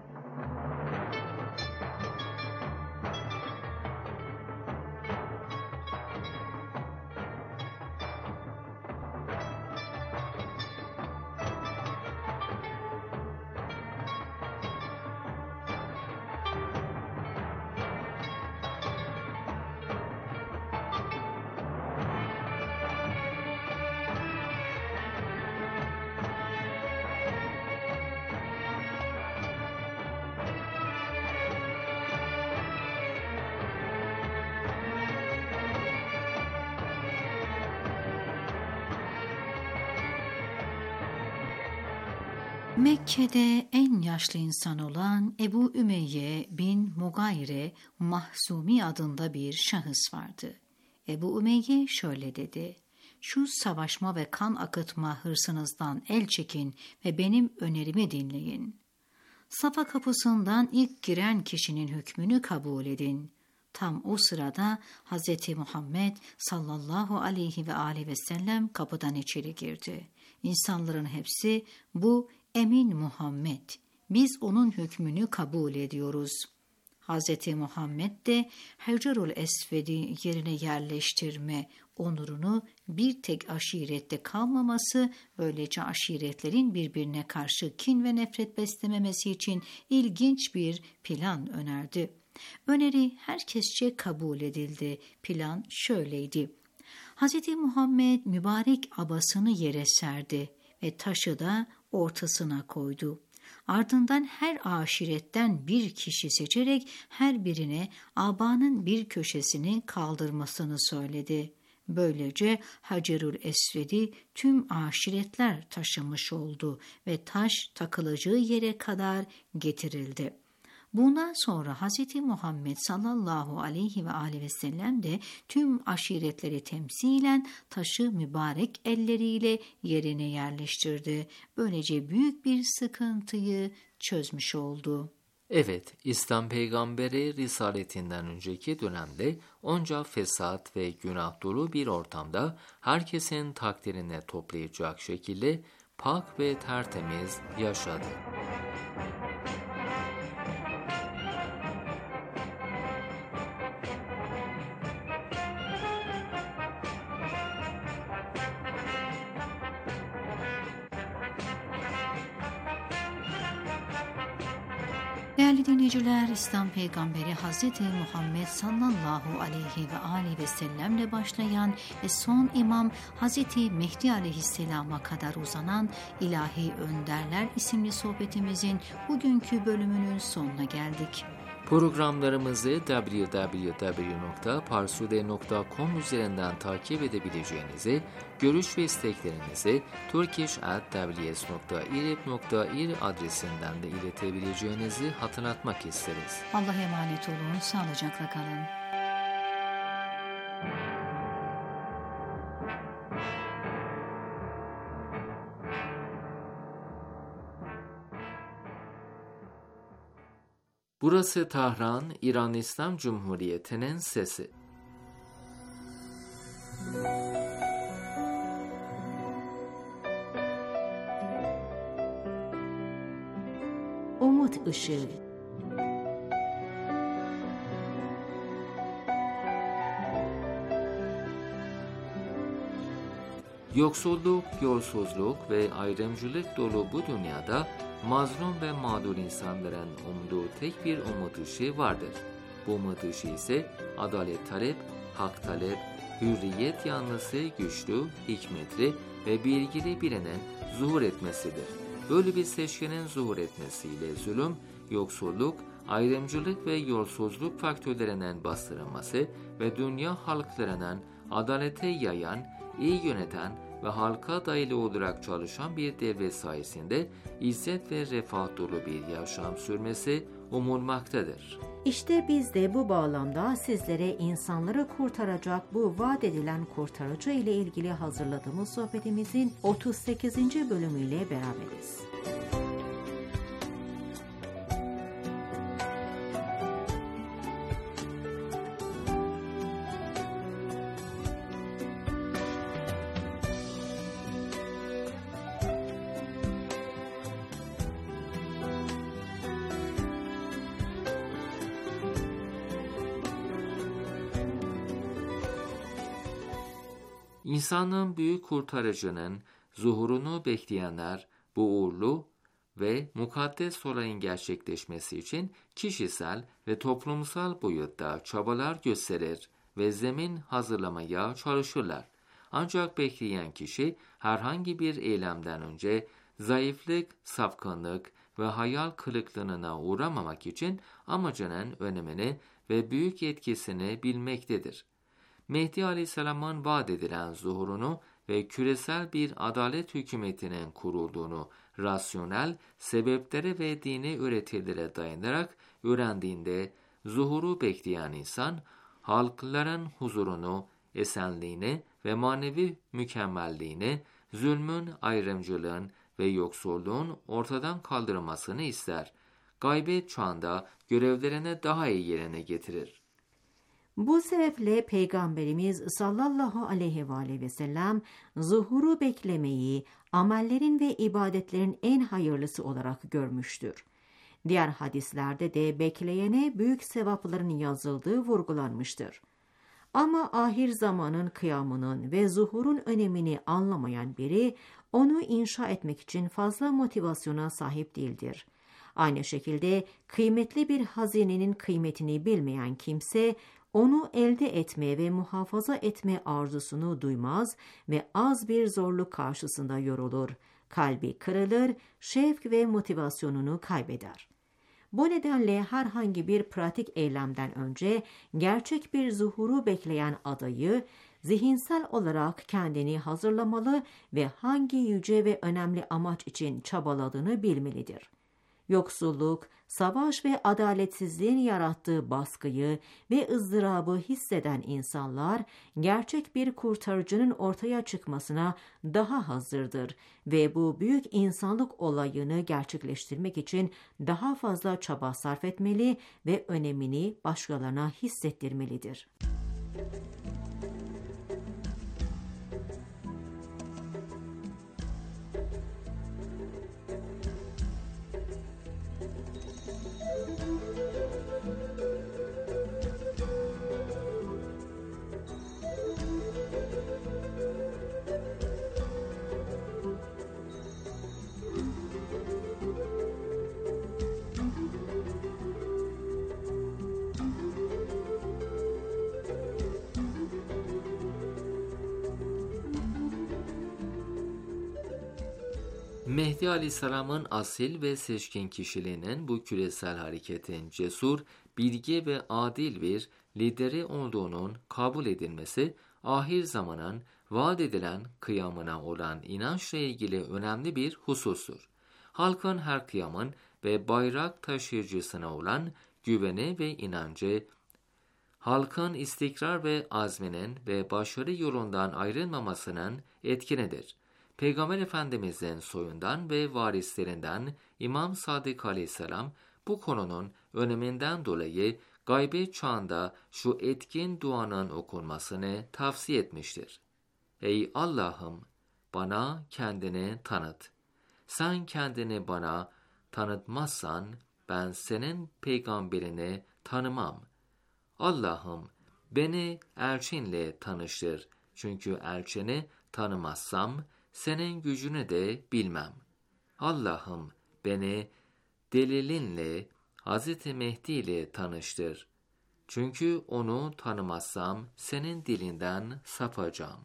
Mekke'de en yaşlı insan olan Ebu Ümeyye bin Mugayre Mahzumi adında bir şahıs vardı. Ebu Ümeyye şöyle dedi: "Şu savaşma ve kan akıtma hırsınızdan el çekin ve benim önerimi dinleyin. Safa kapısından ilk giren kişinin hükmünü kabul edin." Tam o sırada Hz. Muhammed sallallahu aleyhi ve aleyhi ve sellem kapıdan içeri girdi. İnsanların hepsi bu Emin Muhammed, biz onun hükmünü kabul ediyoruz. Hz. Muhammed de Hecr-ül Esved'i yerine yerleştirme onurunu bir tek aşirette kalmaması, böylece aşiretlerin birbirine karşı kin ve nefret beslememesi için ilginç bir plan önerdi. Öneri herkesçe kabul edildi. Plan şöyleydi. Hz. Muhammed mübarek abasını yere serdi ve taşı da ortasına koydu. Ardından her aşiretten bir kişi seçerek her birine abanın bir köşesini kaldırmasını söyledi. Böylece Hacerül Esved'i tüm aşiretler taşımış oldu ve taş takılacağı yere kadar getirildi. Bundan sonra Hz. Muhammed sallallahu aleyhi ve aleyhi ve sellem de tüm aşiretleri temsilen taşı mübarek elleriyle yerine yerleştirdi. Böylece büyük bir sıkıntıyı çözmüş oldu. Evet, İslam peygamberi risaletinden önceki dönemde onca fesat ve günah dolu bir ortamda herkesin takdirine toplayacak şekilde pak ve tertemiz yaşadı. Değerli dinleyiciler, İslam peygamberi Hz. Muhammed sallallahu aleyhi ve aleyhi ve sellemle başlayan ve son imam Hz. Mehdi aleyhisselama kadar uzanan İlahi Önderler isimli sohbetimizin bugünkü bölümünün sonuna geldik. Programlarımızı double-u double-u double-u nokta parsude nokta com üzerinden takip edebileceğinizi, görüş ve isteklerinizi turkish at w s nokta irib nokta ir adresinden de iletebileceğinizi hatırlatmak isteriz. Allah'a emanet olun, sağlıcakla kalın. Burası Tahran, İran İslam Cumhuriyeti'nin sesi. Umut Işığı. Yoksulluk, yolsuzluk ve ayrımcılık dolu bu dünyada mazlum ve mağdur insanların umduğu tek bir umut ışığı vardır. Bu umut ışığı ise adalet talep, hak talep, hürriyet yanlısı güçlü, hikmetli ve bilgili birinin zuhur etmesidir. Böyle bir seçkenin zuhur etmesiyle zulüm, yoksulluk, ayrımcılık ve yolsuzluk faktörlerinden bastırılması ve dünya halklarının adalete yayan, iyi yöneten ve halka dayalı olarak çalışan bir devlet sayesinde izzet ve refah dolu bir yaşam sürmesi umulmaktadır. İşte biz de bu bağlamda sizlere insanları kurtaracak bu vaat edilen kurtarıcı ile ilgili hazırladığımız sohbetimizin otuz sekizinci bölümüyle beraberiz. İnsanın büyük kurtarıcının zuhurunu bekleyenler bu uğurlu ve mukaddes olayın gerçekleşmesi için kişisel ve toplumsal boyutta çabalar gösterir ve zemin hazırlamaya çalışırlar. Ancak bekleyen kişi herhangi bir eylemden önce zayıflık, sapkınlık ve hayal kırıklığına uğramamak için amacının önemini ve büyük etkisini bilmektedir. Mehdi Aleyhisselam'ın vaat edilen zuhurunu ve küresel bir adalet hükümetinin kurulduğunu rasyonel sebeplere ve dini öğretilere dayanarak öğrendiğinde zuhuru bekleyen insan, halkların huzurunu, esenliğini ve manevi mükemmelliğini, zulmün, ayrımcılığın ve yoksulluğun ortadan kaldırılmasını ister. Gaybet çağında görevlerini daha iyi yerine getirir. Bu sebeple Peygamberimiz sallallahu aleyhi ve aleyhi ve sellem zuhuru beklemeyi amellerin ve ibadetlerin en hayırlısı olarak görmüştür. Diğer hadislerde de bekleyene büyük sevapların yazıldığı vurgulanmıştır. Ama ahir zamanın kıyamının ve zuhurun önemini anlamayan biri onu inşa etmek için fazla motivasyona sahip değildir. Aynı şekilde kıymetli bir hazinenin kıymetini bilmeyen kimse, onu elde etme ve muhafaza etme arzusunu duymaz ve az bir zorluk karşısında yorulur. Kalbi kırılır, şevk ve motivasyonunu kaybeder. Bu nedenle herhangi bir pratik eylemden önce gerçek bir zuhuru bekleyen adayı, zihinsel olarak kendini hazırlamalı ve hangi yüce ve önemli amaç için çabaladığını bilmelidir. Yoksulluk, savaş ve adaletsizliğin yarattığı baskıyı ve ızdırabı hisseden insanlar, gerçek bir kurtarıcının ortaya çıkmasına daha hazırdır ve bu büyük insanlık olayını gerçekleştirmek için daha fazla çaba sarf etmeli ve önemini başkalarına hissettirmelidir. Mehdi Aleyhisselam'ın asil ve seçkin kişiliğinin bu küresel hareketin cesur, bilge ve adil bir lideri olduğunun kabul edilmesi, ahir zamanın vaat edilen kıyamına olan inançla ilgili önemli bir husustur. Halkın her kıyamın ve bayrak taşıyıcısına olan güveni ve inancı, halkın istikrar ve azminin ve başarı yolundan ayrılmamasının etkinidir. Peygamber Efendimiz'in soyundan ve varislerinden İmam Sadık Aleyhisselam bu konunun öneminden dolayı gaybet çağında şu etkin duanın okunmasını tavsiye etmiştir. Ey Allah'ım, bana kendini tanıt. Sen kendini bana tanıtmazsan ben senin peygamberini tanımam. Allah'ım, beni elçinle tanıştır. Çünkü elçini tanımazsam senin gücünü de bilmem. Allah'ım, beni delilinle Hz. Mehdi ile tanıştır. Çünkü onu tanımazsam senin dilinden sapacağım.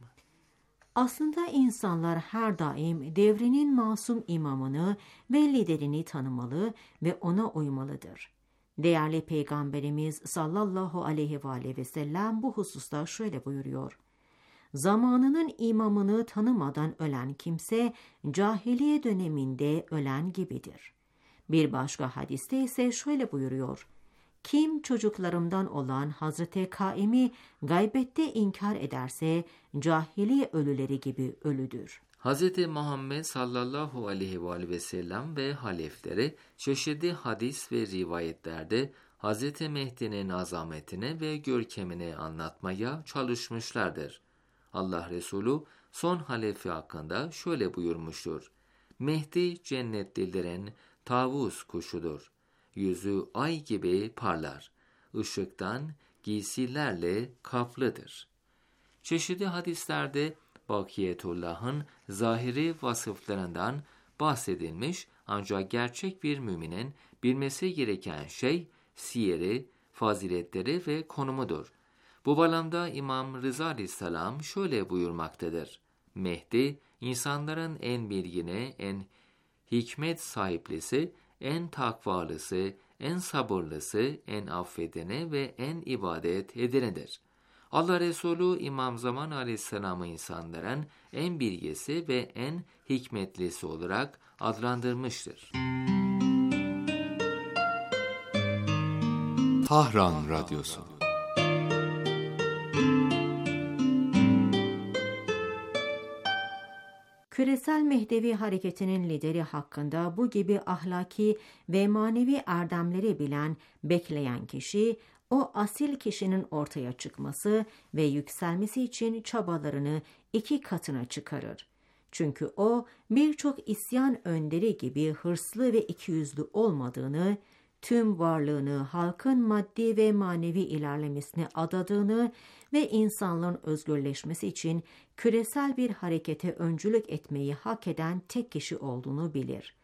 Aslında insanlar her daim devrinin masum imamını ve liderini tanımalı ve ona uymalıdır. Değerli Peygamberimiz sallallahu aleyhi ve aleyhi ve sellem bu hususta şöyle buyuruyor. Zamanının imamını tanımadan ölen kimse, cahiliye döneminde ölen gibidir. Bir başka hadiste ise şöyle buyuruyor. Kim çocuklarımdan olan Hazreti Kaim'i gaybette inkar ederse, cahiliye ölüleri gibi ölüdür. Hz. Muhammed sallallahu aleyhi ve aleyhi ve sellem ve halefleri çeşitli hadis ve rivayetlerde Hz. Mehdi'nin azametini ve görkemini anlatmaya çalışmışlardır. Allah Resulü son halefi hakkında şöyle buyurmuştur. Mehdi cennetlilerin tavus kuşudur. Yüzü ay gibi parlar. Işıktan giysilerle kaplıdır. Çeşitli hadislerde Bakiyetullah'ın zahiri vasıflarından bahsedilmiş, ancak gerçek bir müminin bilmesi gereken şey siyeri, faziletleri ve konumudur. Bu bağlamda İmam Rıza Aleyhisselam şöyle buyurmaktadır. Mehdi, insanların en bilgini, en hikmet sahiplisi, en takvalısı, en sabırlısı, en affedeni ve en ibadet edenidir. Allah Resulü İmam Zaman Aleyhisselam'ı insanların en bilgisi ve en hikmetlisi olarak adlandırmıştır. Tahran Radyosu. Küresel Mehdevi hareketinin lideri hakkında bu gibi ahlaki ve manevi erdemleri bilen, bekleyen kişi, o asil kişinin ortaya çıkması ve yükselmesi için çabalarını iki katına çıkarır. Çünkü o, birçok isyan önderi gibi hırslı ve ikiyüzlü olmadığını, tüm varlığını halkın maddi ve manevi ilerlemesine adadığını ve insanlığın özgürleşmesi için küresel bir harekete öncülük etmeyi hak eden tek kişi olduğunu bilir.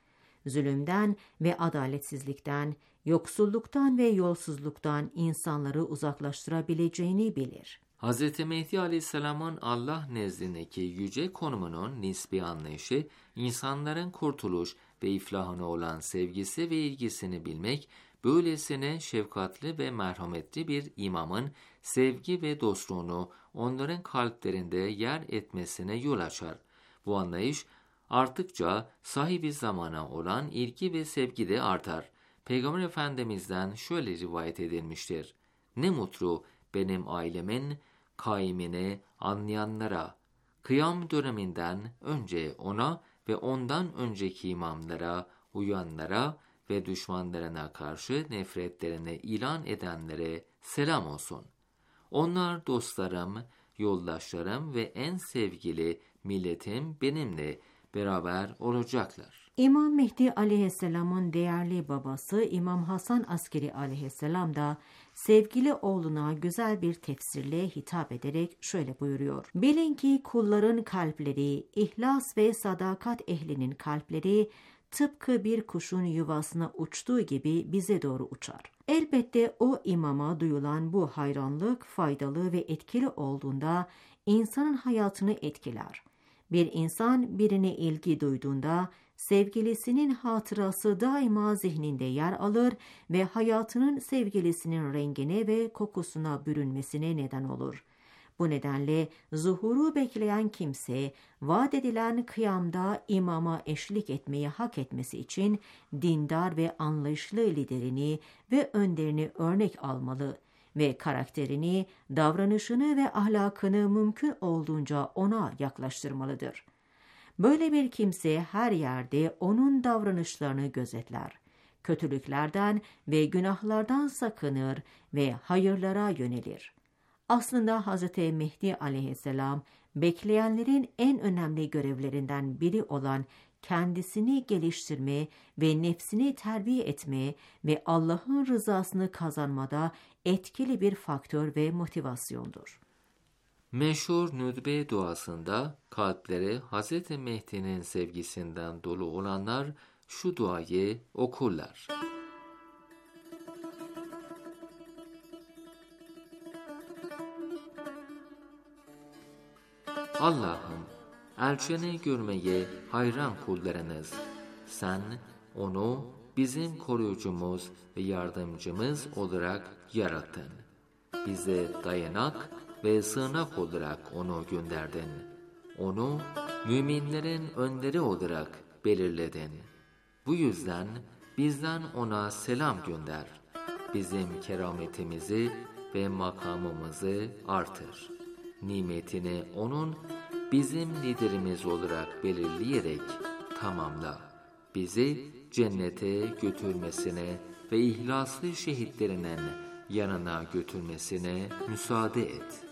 zulümden ve adaletsizlikten, yoksulluktan ve yolsuzluktan insanları uzaklaştırabileceğini bilir. Hz. Mehdi Aleyhisselam'ın Allah nezdindeki yüce konumunun nisbi anlayışı, insanların kurtuluş ve iflahına olan sevgisi ve ilgisini bilmek, böylesine şefkatli ve merhametli bir imamın sevgi ve dostluğunu onların kalplerinde yer etmesine yol açar. Bu anlayış arttıkça sahibi zamana olan ilgi ve sevgi de artar. Peygamber Efendimiz'den şöyle rivayet edilmiştir: "Ne mutlu benim ailemin kaimini anlayanlara, kıyam döneminden önce ona ve ondan önceki imamlara, uyanlara ve düşmanlarına karşı nefretlerini ilan edenlere selam olsun. Onlar dostlarım, yoldaşlarım ve en sevgili milletim benimle beraber olacaklar." İmam Mehdi aleyhisselamın değerli babası İmam Hasan Askeri aleyhisselam da sevgili oğluna güzel bir tefsirle hitap ederek şöyle buyuruyor: "Bilin ki kulların kalpleri, ihlas ve sadakat ehlinin kalpleri tıpkı bir kuşun yuvasına uçtuğu gibi bize doğru uçar. Elbette o imama duyulan bu hayranlık faydalı ve etkili olduğunda insanın hayatını etkiler. Bir insan birine ilgi duyduğunda sevgilisinin hatırası daima zihninde yer alır ve hayatının sevgilisinin rengine ve kokusuna bürünmesine neden olur. Bu nedenle zuhuru bekleyen kimse, vaat edilen kıyamda imama eşlik etmeyi hak etmesi için dindar ve anlayışlı liderini ve önderini örnek almalı ve karakterini, davranışını ve ahlakını mümkün olduğunca ona yaklaştırmalıdır. Böyle bir kimse her yerde onun davranışlarını gözetler, kötülüklerden ve günahlardan sakınır ve hayırlara yönelir. Aslında Hz. Mehdi aleyhisselam, bekleyenlerin en önemli görevlerinden biri olan kendisini geliştirme ve nefsini terbiye etme ve Allah'ın rızasını kazanmada etkili bir faktör ve motivasyondur. Meşhur nüdbe duasında kalpleri Hz. Mehdi'nin sevgisinden dolu olanlar şu duayı okurlar: Allah'ım, elçini görmeye hayran kullarınız. Sen onu bizim koruyucumuz ve yardımcımız olarak yarattın. Bize dayanak ve sığınak olarak onu gönderdin. Onu müminlerin önderi olarak belirledin. Bu yüzden bizden ona selam gönder. Bizim kerametimizi ve makamımızı artır. Nimetini onun bizim liderimiz olarak belirleyerek tamamla. Bizi cennete götürmesine ve ihlaslı şehitlerinin yanına götürmesine müsaade et.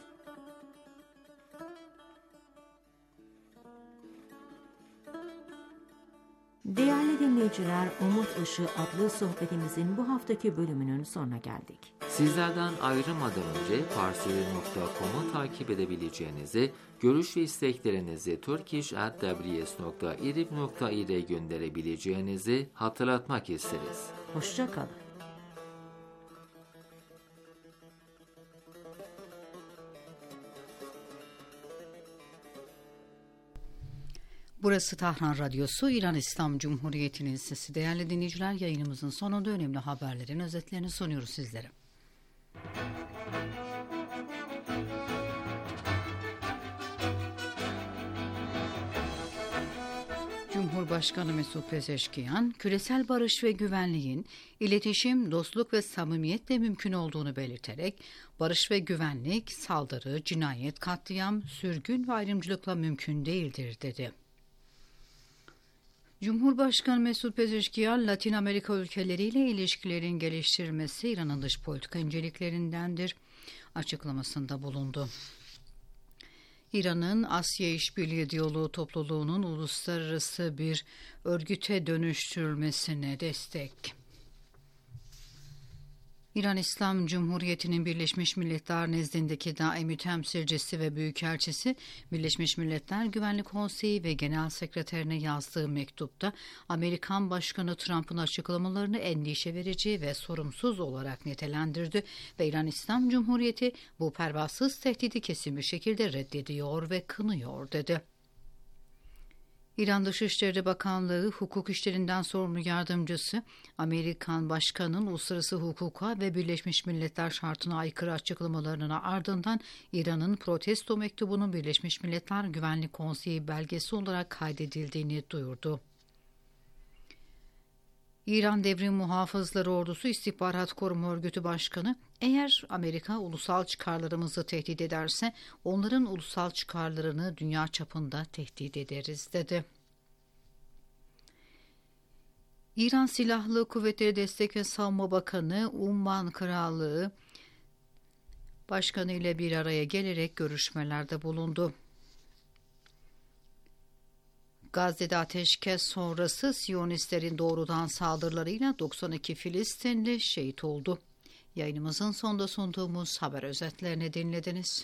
Değerli dinleyiciler, Umut Işığı adlı sohbetimizin bu haftaki bölümünün sonuna geldik. Sizlerden ayrılmadan önce parsi nokta com'u takip edebileceğinizi, görüş ve isteklerinizi turkish at w s nokta irib nokta ir'e gönderebileceğinizi hatırlatmak isteriz. Hoşça kalın. Burası Tahran Radyosu, İran İslam Cumhuriyeti'nin sesi. Değerli dinleyiciler, yayınımızın sonunda önemli haberlerin özetlerini sunuyoruz sizlere. Cumhurbaşkanı Mesut Pezeşkiyan, küresel barış ve güvenliğin iletişim, dostluk ve samimiyetle mümkün olduğunu belirterek, barış ve güvenlik, saldırı, cinayet, katliam, sürgün ve ayrımcılıkla mümkün değildir dedi. Cumhurbaşkanı Mesut Pezeşkiyan, Latin Amerika ülkeleriyle ilişkilerin geliştirilmesi İran'ın dış politika inceliklerindendir açıklamasında bulundu. İran'ın Asya İşbirliği Diyaloğu Topluluğu'nun uluslararası bir örgüte dönüştürülmesine destek. İran İslam Cumhuriyeti'nin Birleşmiş Milletler nezdindeki daimi temsilcisi ve büyükelçisi, Birleşmiş Milletler Güvenlik Konseyi ve Genel Sekreterine yazdığı mektupta Amerikan Başkanı Trump'ın açıklamalarını endişe verici ve sorumsuz olarak nitelendirdi ve İran İslam Cumhuriyeti bu pervasız tehdidi kesin bir şekilde reddediyor ve kınıyor dedi. İran Dışişleri Bakanlığı Hukuk İşlerinden sorumlu yardımcısı, Amerikan Başkanı'nın uluslararası hukuka ve Birleşmiş Milletler şartına aykırı açıklamalarının ardından İran'ın protesto mektubunun Birleşmiş Milletler Güvenlik Konseyi belgesi olarak kaydedildiğini duyurdu. İran Devrim Muhafızları Ordusu İstihbarat Koruma Örgütü Başkanı, eğer Amerika ulusal çıkarlarımızı tehdit ederse onların ulusal çıkarlarını dünya çapında tehdit ederiz dedi. İran Silahlı Kuvvetleri Destek ve Savunma Bakanı Umman Krallığı Başkanı ile bir araya gelerek görüşmelerde bulundu. Gazze'de ateşkes sonrası Siyonistlerin doğrudan saldırılarıyla doksan iki Filistinli şehit oldu. Yayınımızın sonunda sunduğumuz haber özetlerini dinlediniz.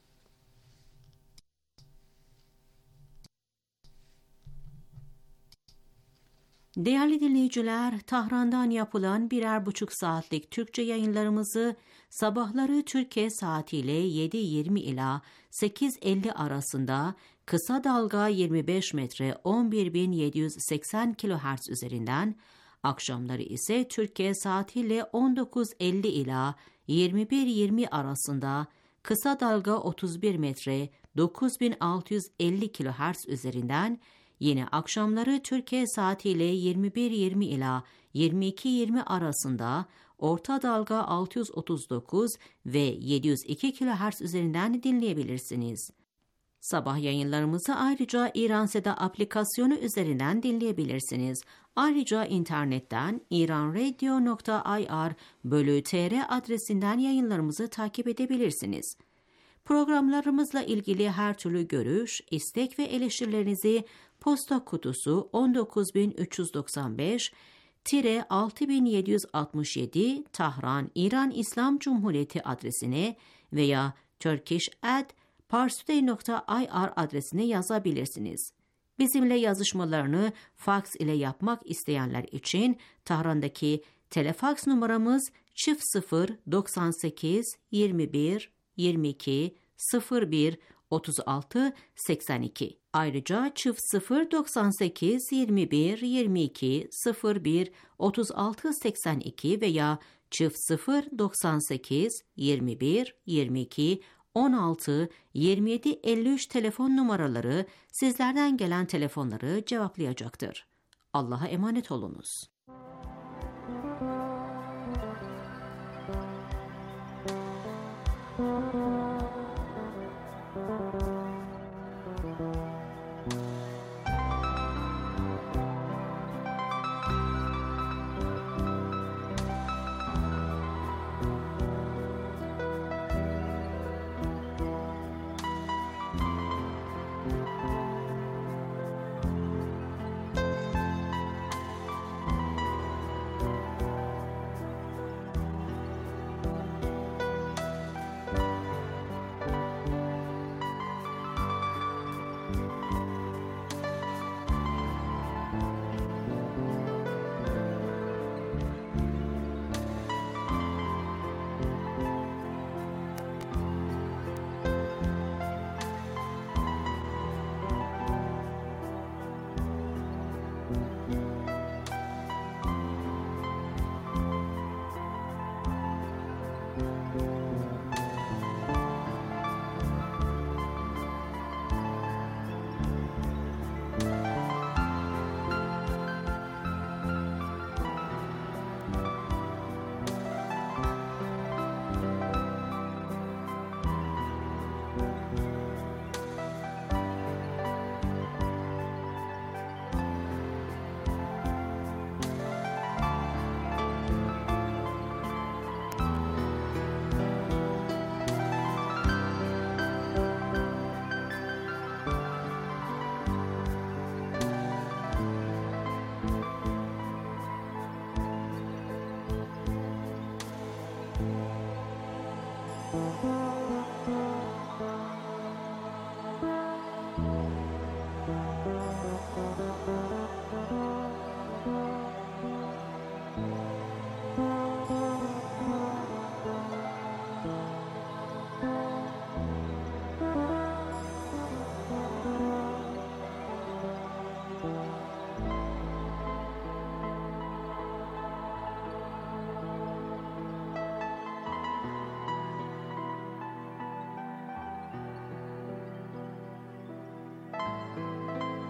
Değerli dinleyiciler, Tahran'dan yapılan birer buçuk saatlik Türkçe yayınlarımızı sabahları Türkiye saatiyle yedi yirmi ila sekiz elli arasında kısa dalga yirmi beş metre on bir bin yedi yüz seksen kilohertz üzerinden, akşamları ise Türkiye saatiyle on dokuz elli ila yirmi bir yirmi arasında kısa dalga otuz bir metre dokuz bin altı yüz elli kilohertz üzerinden, yine akşamları Türkiye saatiyle yirmi bir yirmi ila yirmi iki yirmi arasında orta dalga altı yüz otuz dokuz ve yedi yüz iki kilohertz üzerinden dinleyebilirsiniz. Sabah yayınlarımızı ayrıca İranseda aplikasyonu üzerinden dinleyebilirsiniz. Ayrıca internetten iranradio nokta ir bölü tr adresinden yayınlarımızı takip edebilirsiniz. Programlarımızla ilgili her türlü görüş, istek ve eleştirilerinizi posta kutusu on dokuz bin üç yüz doksan beş altı bin yedi yüz altmış yedi Tahran İran İslam Cumhuriyeti adresine veya turkish at parstoday nokta ir adresine yazabilirsiniz. Bizimle yazışmalarını faks ile yapmak isteyenler için Tahran'daki telefaks numaramız çift sıfır doksan sekiz yirmi bir yirmi iki sıfır bir otuz altı seksen iki. Ayrıca çift sıfır doksan sekiz yirmi bir yirmi iki sıfır bir otuz altı seksen iki veya çift sıfır doksan sekiz yirmi bir yirmi iki on altı yirmi yedi elli üç telefon numaraları sizlerden gelen telefonları cevaplayacaktır. Allah'a emanet olunuz. Thank you.